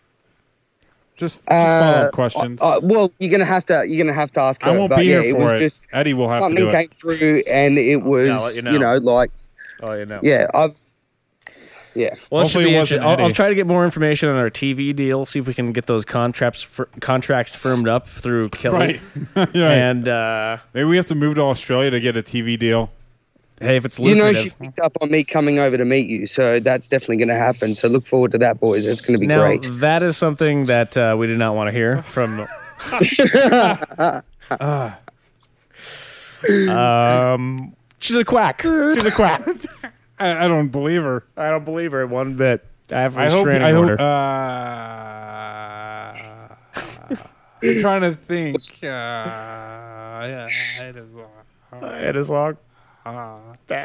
Just follow up questions.
Well, you're gonna have to ask her.
I won't
but
be
yeah,
here
it
for
was
it.
just
Eddie will have to
something
do
came
it.
through, and it was
I'll let you know.
like
Oh, you know.
yeah, I've yeah.
Well, it should
Hopefully
be
it wasn't
interesting. I'll
Eddie.
try to get more information on our TV deal. See if we can get those contracts firmed up through Kelly.
Right. Right.
And
Maybe we have to move to Australia to get a TV deal.
hey, if it's
She
lucrative.
picked up on me coming over to meet you, so that's definitely going to happen. So look forward to that, boys. It's going to be
Now
great.
that is something that we do not want to hear from. She's a quack. She's a quack.
I don't believe her.
I don't believe her one bit. I have a
I hope.
restraining order.
I'm trying to think. Yeah, it is long.
It is long.
I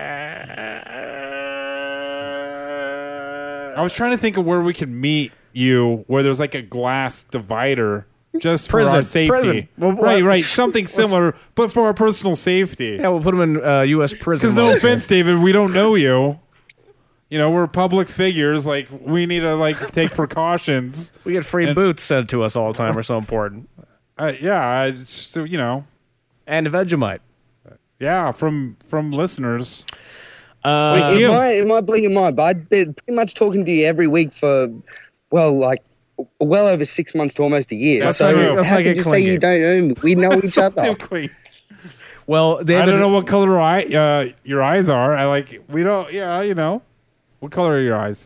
was trying to think of where we could meet you, where there's like a glass divider, just for
Prison.
our safety.
Prison. Well,
right. Something similar, but for our personal safety.
Yeah, we'll put him in U.S. prison.
Because no
later.
offense, David, we don't know you. We're public figures. Like, we need to take precautions.
We get free boots sent to us all the time. We're so important.
So
And Vegemite.
yeah, from listeners.
Wait, it might blow your mind, but I've been pretty much talking to you every week for, well over 6 months to almost a year.
That's
so
true.
Let's
how
not
can
get
you say
clingy.
you don't know me? We know each other.
Too clean.
Well, David,
I don't know what color your eyes are. We don't. Yeah, what color are your eyes?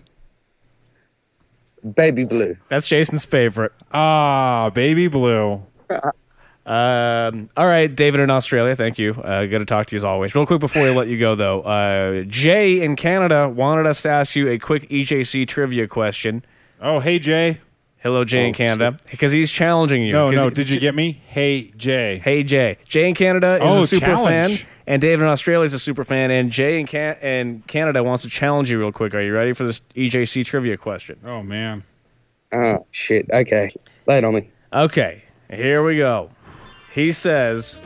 Baby blue.
That's Jason's favorite.
Ah, baby blue.
All right, David in Australia, thank you. Good to talk to you as always. Real quick before we let you go, though, Jay in Canada wanted us to ask you a quick EJC trivia question.
Oh, hey Jay.
Hello, Jay in Canada, because he's challenging you.
No. Did you get me? Hey Jay.
Hey, Jay. Jay in Canada is a super
challenge.
fan, and David in Australia is a super fan, and Jay in Canada wants to challenge you real quick. Are you ready for this EJC trivia question?
Oh man.
Oh, shit. Okay. Lay it on me.
Okay, here we go. He says,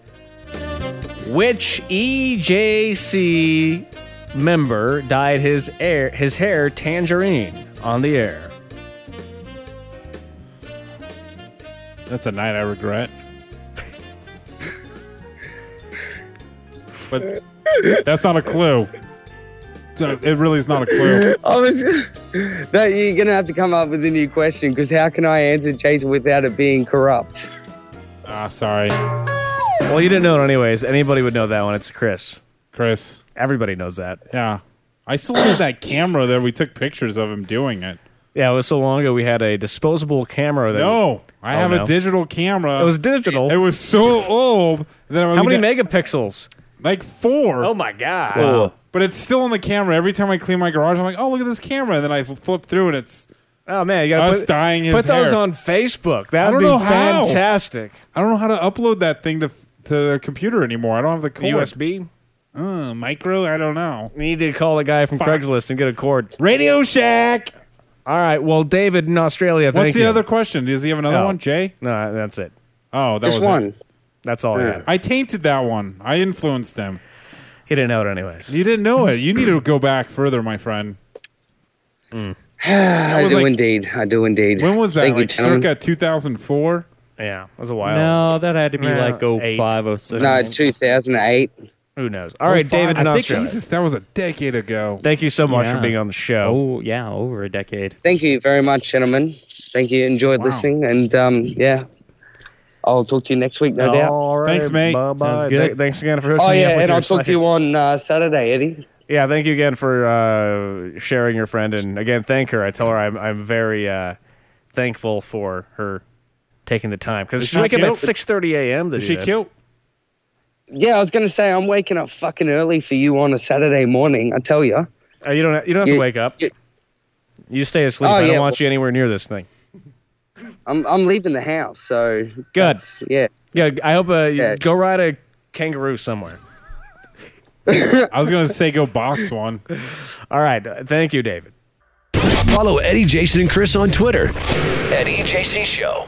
which EJC member dyed his hair tangerine on the air?
That's a night I regret. But that's not a clue. It really is not a clue.
No, you're going to have to come up with a new question, because how can I answer Jason without it being corrupt?
Sorry.
Well, you didn't know it anyways. Anybody would know that one. It's Chris.
Chris.
Everybody knows that.
Yeah. I still have that camera that we took pictures of him doing it.
Yeah, it was so long ago we had a disposable camera.
No, I have a digital camera.
It was digital.
It was so old that
How many megapixels?
Like 4.
Oh my god!
Wow.
But it's still on the camera. Every time I clean my garage, I'm like, oh, look at this camera. And then I flip through and it's
Oh man, you gotta
us dyeing his
put those
hair.
on Facebook.
I
That would
don't
be
know how.
fantastic.
I don't know how to upload that thing to the computer anymore. I don't have the cord.
USB.
Micro? I don't know.
You need to call the guy from
Fuck.
Craigslist and get a cord.
Radio Shack.
All right. Well, David in Australia.
What's
Thank
the
you.
other question? Does he have another
Oh.
one, Jay?
No, that's it.
Oh, that
Just
was
one.
it.
That's all I had.
I tainted that one. I influenced them.
He didn't know it anyways.
You didn't know it. You need to go back further, my friend.
I
was
do
like-
indeed. I do indeed.
When was that?
Thank you,
Like
gentlemen.
circa 2004?
Yeah, it was a while.
No, that had to be
No,
like 05, 06.
No, 2008.
Who knows? All right, David in
I think
Australia.
Jesus, that was a decade ago.
Thank you so much for
Yeah.
being on the show.
Oh, yeah, over a decade.
Thank you very much, gentlemen. Thank you. Enjoyed
Wow.
listening. And, yeah, I'll talk to you next week, no doubt.
All right.
Thanks, mate.
Bye-bye.
Sounds good.
Thanks again for hooking
Oh,
me up
yeah,
with
and
your
I'll talk to you on Saturday, Eddie.
Yeah, thank you again for sharing your friend, and again, thank her. I tell her I'm very thankful for her taking the time because
Is
she's
she
waking up at
cute?
6:30 a.m. to
Is
do
she
this.
cute?
Yeah, I was going to say, I'm waking up fucking early for you on a Saturday morning, I tell you.
You don't have to
Yeah,
wake up.
yeah.
You stay asleep.
Oh,
I don't
yeah,
want you anywhere near this thing.
I'm leaving the house, so...
Good.
that's- Yeah.
Yeah, I hope you
Yeah.
go ride a kangaroo somewhere.
I was going to say go box one.
All right, thank you, David.
Follow Eddie, Jason, and Chris on Twitter at EJC Show.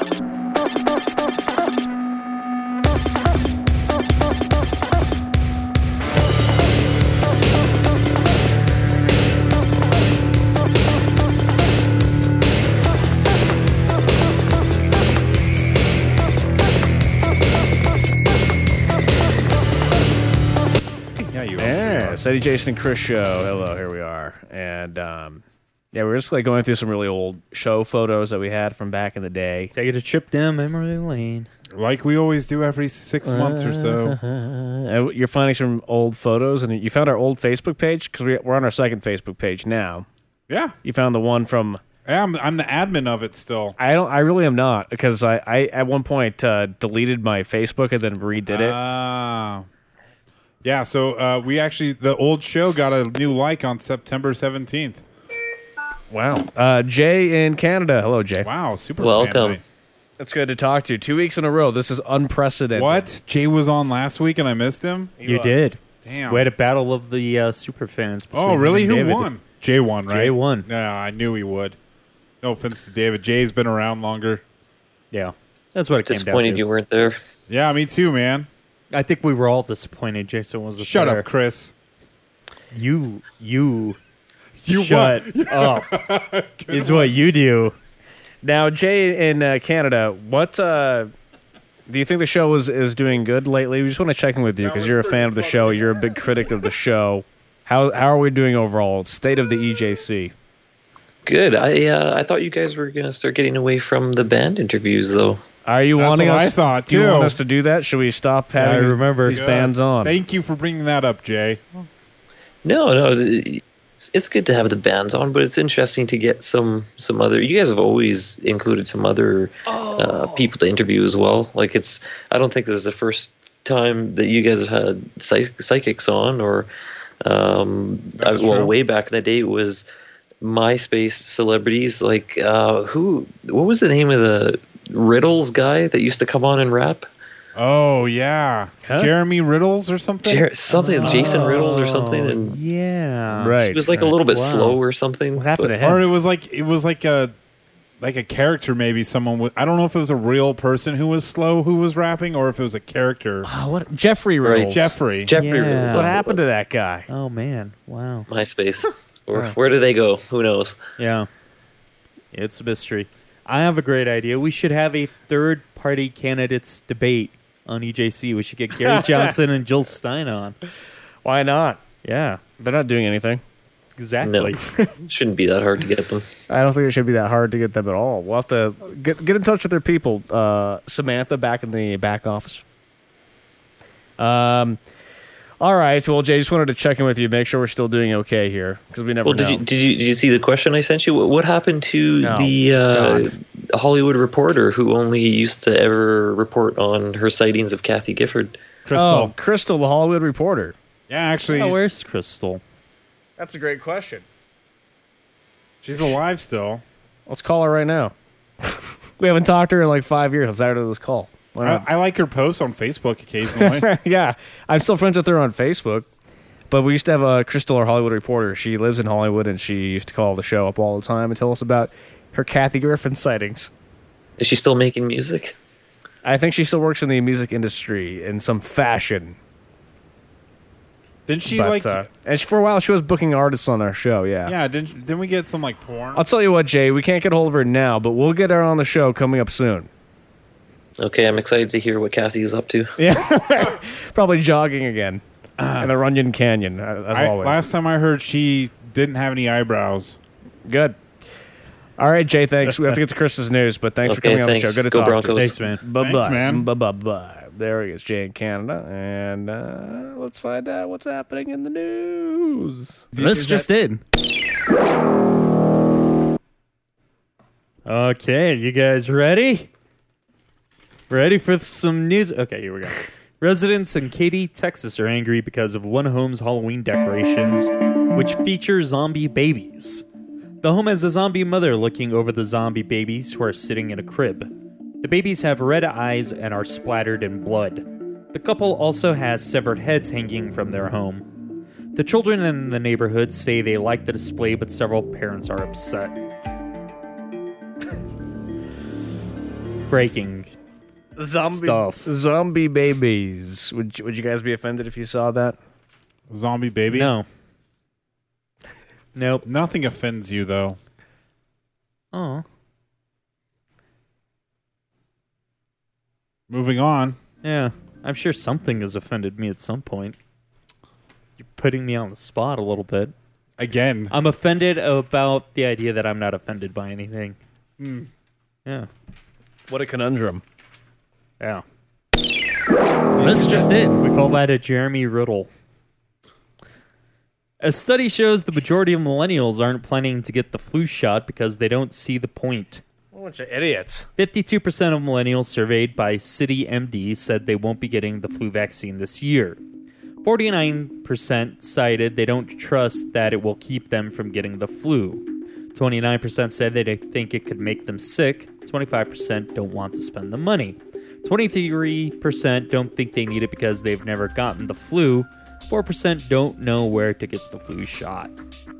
Yeah, you.
Yeah, it's Eddie, Jason, and Chris show. Hello, here we are. And yeah, we're just like going through some really old show photos that we had from back in the day.
Take it a trip down memory lane.
Like we always do every 6 months or so.
You're finding some old photos, and you found our old Facebook page because we're on our second Facebook page now.
Yeah.
You found the one from.
Yeah, I'm the admin of it still.
I really am not because I at one point deleted my Facebook and then redid it.
Ah. Yeah, so we actually, the old show got a new like on September 17th.
Wow. Jay in Canada. Hello, Jay.
Wow, super
Welcome.
fan
It's good to talk to you. 2 weeks in a row. This is unprecedented.
What? Jay was on last week and I missed him?
You did.
Damn.
We had a battle of the super fans.
Oh,
between
really?
him and
Who
David.
won? Jay won, right?
Jay won.
Yeah, I knew he would. No offense to David. Jay's been around longer.
Yeah. That's what it came down
Disappointed
to.
you weren't there.
Yeah, me too, man.
I think we were all disappointed Jason was
Shut
there.
up, Chris.
You
Shut
what?
up is what you do. Now, Jay in Canada, what do you think the show is doing good lately? We just want to check in with you because you're a fan of the show. You're a big critic of the show. How are we doing overall? State of the EJC.
Good. I thought you guys were gonna start getting away from the band interviews, though.
Are you
That's
wanting
what
us?
I thought,
Do you
too.
want us to do that? Should we stop having
I remember.
these bands on?
Thank you for bringing that up, Jay.
No, it's good to have the bands on, but it's interesting to get some other. You guys have always included some other people to interview as well. Like I don't think this is the first time that you guys have had psychics on, or
true.
way back in the day it was MySpace celebrities. Like what was the name of the Riddles guy that used to come on and rap?
Oh, yeah.
Huh?
Jeremy Riddles or something?
Jason Riddles or something, and
Yeah.
Right.
he was like a little bit
Wow.
slow or something.
What happened
but-
to him?
Or it was like a character, maybe someone with. I don't know if it was a real person who was slow who was rapping, or if it was a character.
Oh, what Jeffrey Riddles?
Jeffrey.
Jeffrey
Yeah.
Riddles.
What
that's
happened
it
to that guy?
Oh man. Wow.
was. MySpace? Or where do they go? Who knows?
Yeah. It's a mystery. I have a great idea. We should have a third-party candidates debate on EJC. We should get Gary Johnson and Jill Stein on.
Why not?
Yeah.
They're not doing anything.
Exactly.
No, shouldn't be that hard to get them.
I don't think it should be that hard to get them at all. We'll have to get in touch with their people. Samantha back in the back office. All right. Well, Jay, just wanted to check in with you, make sure we're still doing okay here because we never
Well,
know.
did you see the question I sent you? What happened to
No.
the Hollywood reporter who only used to ever report on her sightings of Kathy Gifford?
Crystal.
Oh, Crystal, the Hollywood Reporter.
Yeah, actually,
Yeah, where's Crystal?
That's a great question.
she's alive still.
Let's call her right now. We haven't talked to her in like 5 years. Let's add her to this call. Why not?
I like her posts on Facebook occasionally.
Yeah, I'm still friends with her on Facebook. But we used to have a Crystal, our Hollywood Reporter. She lives in Hollywood, and she used to call the show up all the time and tell us about her Kathy Griffin sightings.
Is she still making music?
I think she still works in the music industry in some fashion.
Didn't she
But, and for a while, she was booking artists on our show, yeah.
Yeah, didn't we get some like porn?
I'll tell you what, Jay, we can't get a hold of her now, but we'll get her on the show coming up soon.
Okay, I'm excited to hear what Kathy is up to.
Yeah, probably jogging again in the Runyon Canyon, as always.
Last time I heard, she didn't have any eyebrows.
Good. All right, Jay, thanks. We have to get to Chris's news, but thanks for coming on the show. Good to
Go
talk to you.
Broncos.
Thanks, man.
Bye-bye.
Thanks, man.
Bye-bye. There he is, Jay in Canada, and let's find out what's happening in the news.
This just in. Okay, you guys ready? Ready for some news? Okay, here we go. Residents in Katy, Texas are angry because of one home's Halloween decorations, which feature zombie babies. The home has a zombie mother looking over the zombie babies who are sitting in a crib. The babies have red eyes and are splattered in blood. The couple also has severed heads hanging from their home. The children in the neighborhood say they like the display, but several parents are upset. Breaking stuff.
Zombie babies. Would you guys be offended if you saw that?
Zombie baby?
No. Nope.
Nothing offends you, though.
Oh.
Moving on.
Yeah. I'm sure something has offended me at some point. You're putting me on the spot a little bit.
Again.
I'm offended about the idea that I'm not offended by anything. Yeah.
What a conundrum.
Yeah. This is just it. We call that a Jeremy riddle. A study shows the majority of millennials aren't planning to get the flu shot because they don't see the point.
A bunch of idiots.
52% of millennials surveyed by City MD said they won't be getting the flu vaccine this year. 49% cited they don't trust that it will keep them from getting the flu. 29% said they think it could make them sick. 25% don't want to spend the money. 23% don't think they need it because they've never gotten the flu. 4% don't know where to get the flu shot.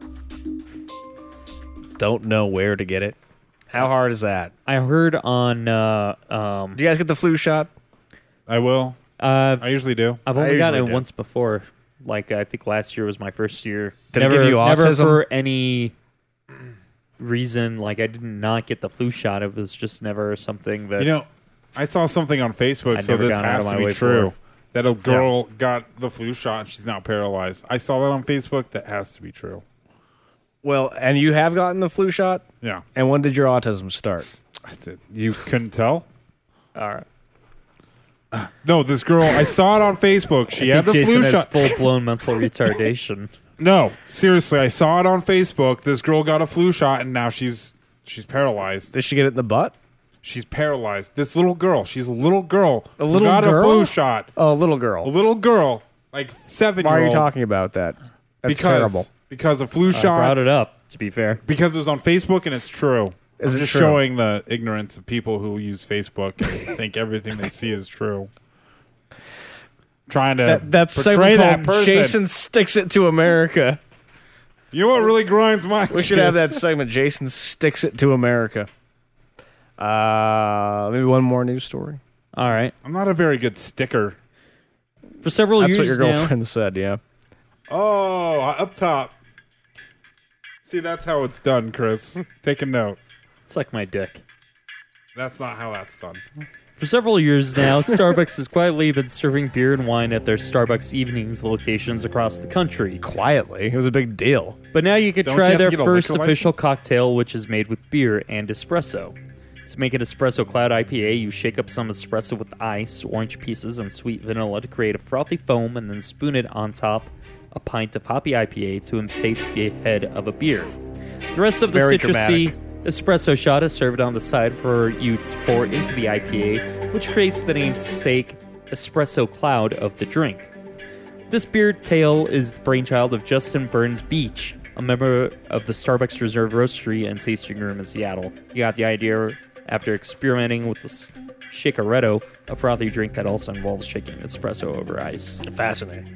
Don't know where to get it? How hard is that?
I heard on...
do you guys get the flu shot?
I will. I usually do.
I've only gotten it once before. Like, I think last year was my first year.
Did it give you autism?
Never for any reason. Like, I did not get the flu shot. It was just never something that...
You know, I saw something on Facebook, so this has to be true. That a girl got the flu shot and she's now paralyzed. I saw that on Facebook. That has to be true.
Well, and you have gotten the flu shot?
Yeah.
And when did your autism start?
You couldn't tell?
All right.
No, this girl, I saw it on Facebook. She had the
Jason
flu
has
shot.
full-blown mental retardation.
No, seriously, I saw it on Facebook. This girl got a flu shot and now she's paralyzed.
Did she get it in the butt?
She's paralyzed. This little girl, she's a little girl.
A little
got
girl?
a flu shot.
Oh, a little girl.
A little girl, like 7-year-old.
Why are you talking about that? That's terrible.
Because a flu
I
shot.
brought it up, to be fair.
Because it was on Facebook and it's true.
Is
I'm
it
just
true?
showing the ignorance of people who use Facebook and think everything they see is true. Trying to
That's
portray
segment
that
called
person.
Jason Sticks It to America.
You know what really grinds my
We should have that segment, Jason Sticks It to America. Maybe one more news story.
All right.
I'm not a very good sticker.
For several
That's
years
what your
now,
girlfriend said, yeah.
Oh, up top. See, that's how it's done, Chris. Take a note.
it's like my dick.
That's not how that's done.
For several years now, Starbucks has quietly been serving beer and wine at their Starbucks Evenings locations across the country.
Quietly. It was a big deal.
But now you can
Don't you
try
have to
their
get a
first
liquor
official
license?
cocktail, which is made with beer and espresso. To make an Espresso Cloud IPA, you shake up some espresso with ice, orange pieces, and sweet vanilla to create a frothy foam, and then spoon it on top a pint of hoppy IPA to imitate the head of a beer. The rest of the
Very
citrusy
dramatic.
espresso shot is served on the side for you to pour into the IPA, which creates the namesake espresso cloud of the drink. This beer tale is the brainchild of Justin Burns Beach, a member of the Starbucks Reserve Roastery and Tasting Room in Seattle. He got the idea after experimenting with the Shakeretto, a frothy drink that also involves shaking espresso over ice.
Fascinating.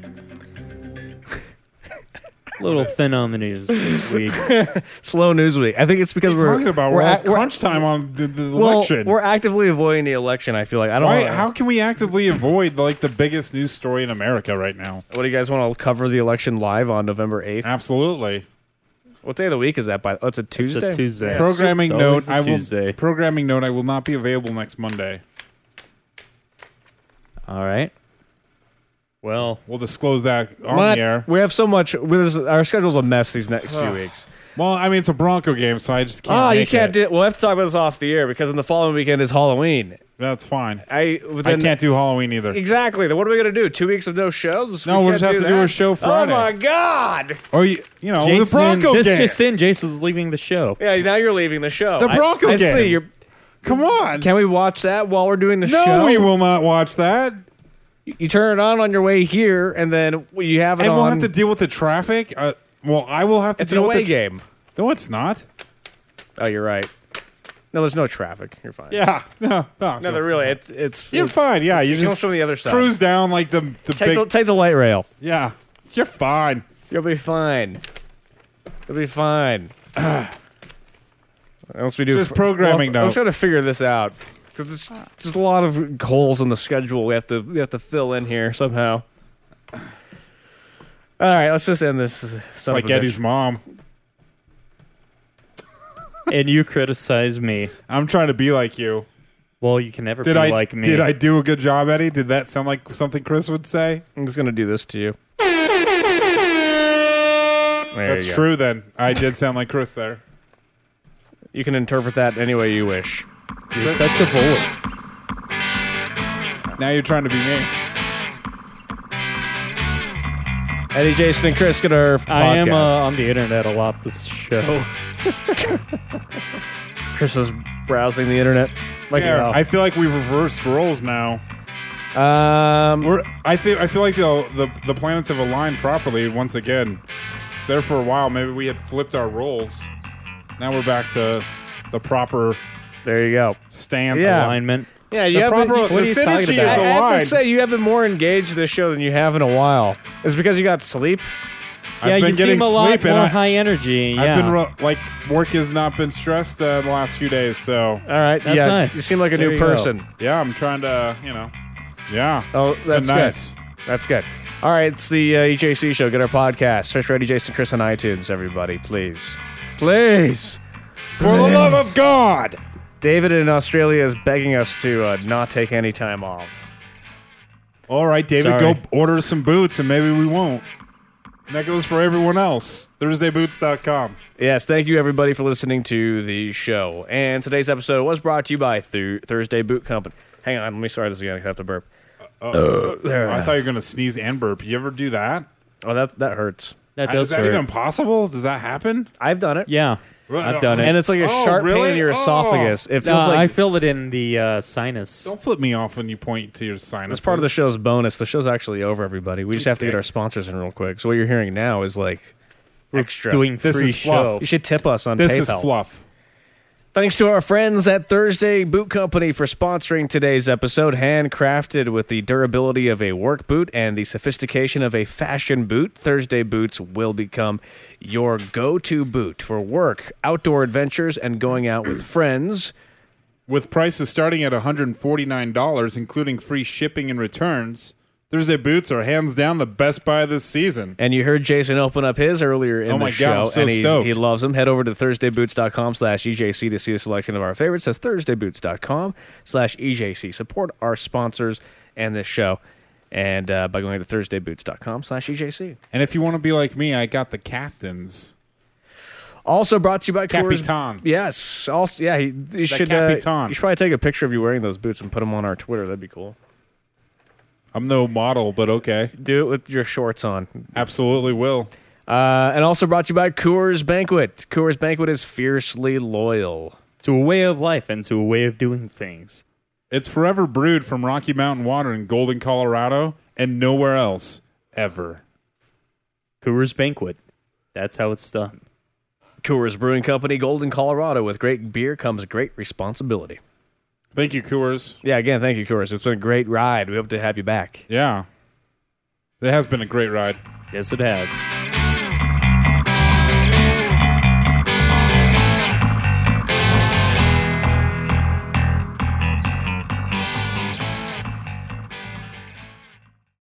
A little thin on the news this week.
Slow news week. I think it's because
What are you talking about? We're at crunch time on the election.
We're actively avoiding the election. I feel like I don't.
Why,
wanna-
how can we actively avoid the biggest news story in America right now?
What do you guys want to cover the election live on November 8th?
Absolutely.
What day of the week is that? It's a Tuesday.
It's a Tuesday.
Programming
It's
note:
always a Tuesday.
Programming note: I will not be available next Monday.
All right. Well,
we'll disclose that on
What?
the air.
We have so much. Our schedule's a mess these next few weeks.
Well, I mean, it's a Bronco game, so I just can't.
You
make
can't
it.
do. We'll have to talk about this off the air because in the following weekend is Halloween.
That's fine.
I
can't do Halloween either.
Exactly. Then what are we gonna do? 2 weeks of no shows?
No, we'll just have to do a show Friday.
Oh my god!
Or the
Jason,
Bronco
this
game.
just in, Jason's leaving the show.
Yeah, now you're leaving the show.
The Bronco
I
game.
see. You're.
Come on.
Can we watch that while we're doing the show?
No, we will not watch that.
You turn it on your way here, and then you have it
And
on.
we'll have to deal with the traffic. Well, I will have to
It's an
deal with
away
the
game.
No, it's not.
Oh, you're right. No, there's no traffic. You're fine.
Yeah. No,
they're really. It's.
You're fine. Yeah, you
it comes
just
from the other side.
cruise down like the big.
Take the light rail.
Yeah, you're fine.
You'll be fine. You'll be fine. Unless we do
Just programming
I'm
note.
trying to figure this out because there's just a lot of holes in the schedule we have to fill in here somehow. All right, let's just end this.
It's like Eddie's mom.
And you criticize me.
I'm trying to be like you.
Well, you can never
Did
be
I
like me.
Did I do a good job, Eddie? Did that sound like something Chris would say?
I'm just gonna do this to you. There
That's
you go.
true. Then I did sound like Chris there.
You can interpret that any way you wish.
You're such a bully.
Now you're trying to be me.
Eddie, Jason, and Chris get our podcast.
I am on the internet a lot this show.
Chris is browsing the internet.
Yeah, I feel like we've reversed roles now. I feel like the planets have aligned properly once again. It's there for a while. Maybe we had flipped our roles. Now we're back to the proper.
There you go.
Stance.
Yeah.
Alignment.
Yeah, you
The
have
proper-
been,
the
what are you talking
synergy
about?
is
I have to
aligned.
say, you have been more engaged this show than you have in a while. Is it because you got sleep?
Yeah,
I've been
you
getting
seem a lot
sleep, and
more
I-
high energy. Yeah.
I've been work has not been stressed the last few days. So
All right,
That's
yeah,
nice.
you seem like a
There
new
you go.
person.
yeah, I'm trying to yeah.
Oh,
It's
that's
been nice.
good. That's good. All right, it's the EJC show. Get our podcast. Search for Eddie, Jason, Chris on iTunes. Everybody, please, please.
For the love of God.
David in Australia is begging us to not take any time off.
All right, David,
Sorry.
go order some boots, and maybe we won't. And that goes for everyone else. ThursdayBoots.com.
Yes, thank you everybody for listening to the show. And today's episode was brought to you by Thursday Boot Company. Hang on, let me start this again. I have to burp.
I thought you were going to sneeze and burp. You ever do that?
Oh, that hurts.
That
Is
does
that
hurt.
even possible? Does that happen?
I've done it.
Yeah, I've done it.
And it's like a
Oh,
sharp pain
really?
in your
Oh.
esophagus. It
No,
feels like
I feel it in the sinus.
Don't flip me off when you point to your sinus.
that's part of the show's bonus. The show's actually over, everybody. We just have to get our sponsors in real quick. So what you're hearing now is like extra.
Doing
This
free
is fluff.
show.
You should tip us on
This
PayPal.
is fluff.
Thanks to our friends at Thursday Boot Company for sponsoring today's episode. Handcrafted with the durability of a work boot and the sophistication of a fashion boot, Thursday boots will become your go-to boot for work, outdoor adventures, and going out with friends.
With prices starting at $149, including free shipping and returns, Thursday boots are hands down the best buy this season.
And you heard Jason open up his earlier in
Oh
the
my
show,
God, I'm so
and
stoked.
he loves them. Head over to ThursdayBoots.com/EJC to see a selection of our favorites. That's ThursdayBoots.com/EJC. Support our sponsors and this show, and by going to ThursdayBoots.com/EJC.
And if you want to be like me, I got the captains.
Also brought to you by Coors.
Capitan.
Yes. Also, yeah. You should.
Capitan.
You should probably take a picture of you wearing those boots and put them on our Twitter. That'd be cool.
I'm no model, but okay.
Do it with your shorts on.
Absolutely will.
And also brought to you by Coors Banquet. Coors Banquet is fiercely loyal.
To a way of life and to a way of doing things.
It's forever brewed from Rocky Mountain water in Golden, Colorado, and nowhere else ever.
Coors Banquet. That's how it's done.
Coors Brewing Company, Golden, Colorado. With great beer comes great responsibility.
Thank you, Coors.
Yeah, again, thank you, Coors. It's been a great ride. We hope to have you back.
Yeah. It has been a great ride.
Yes, it has.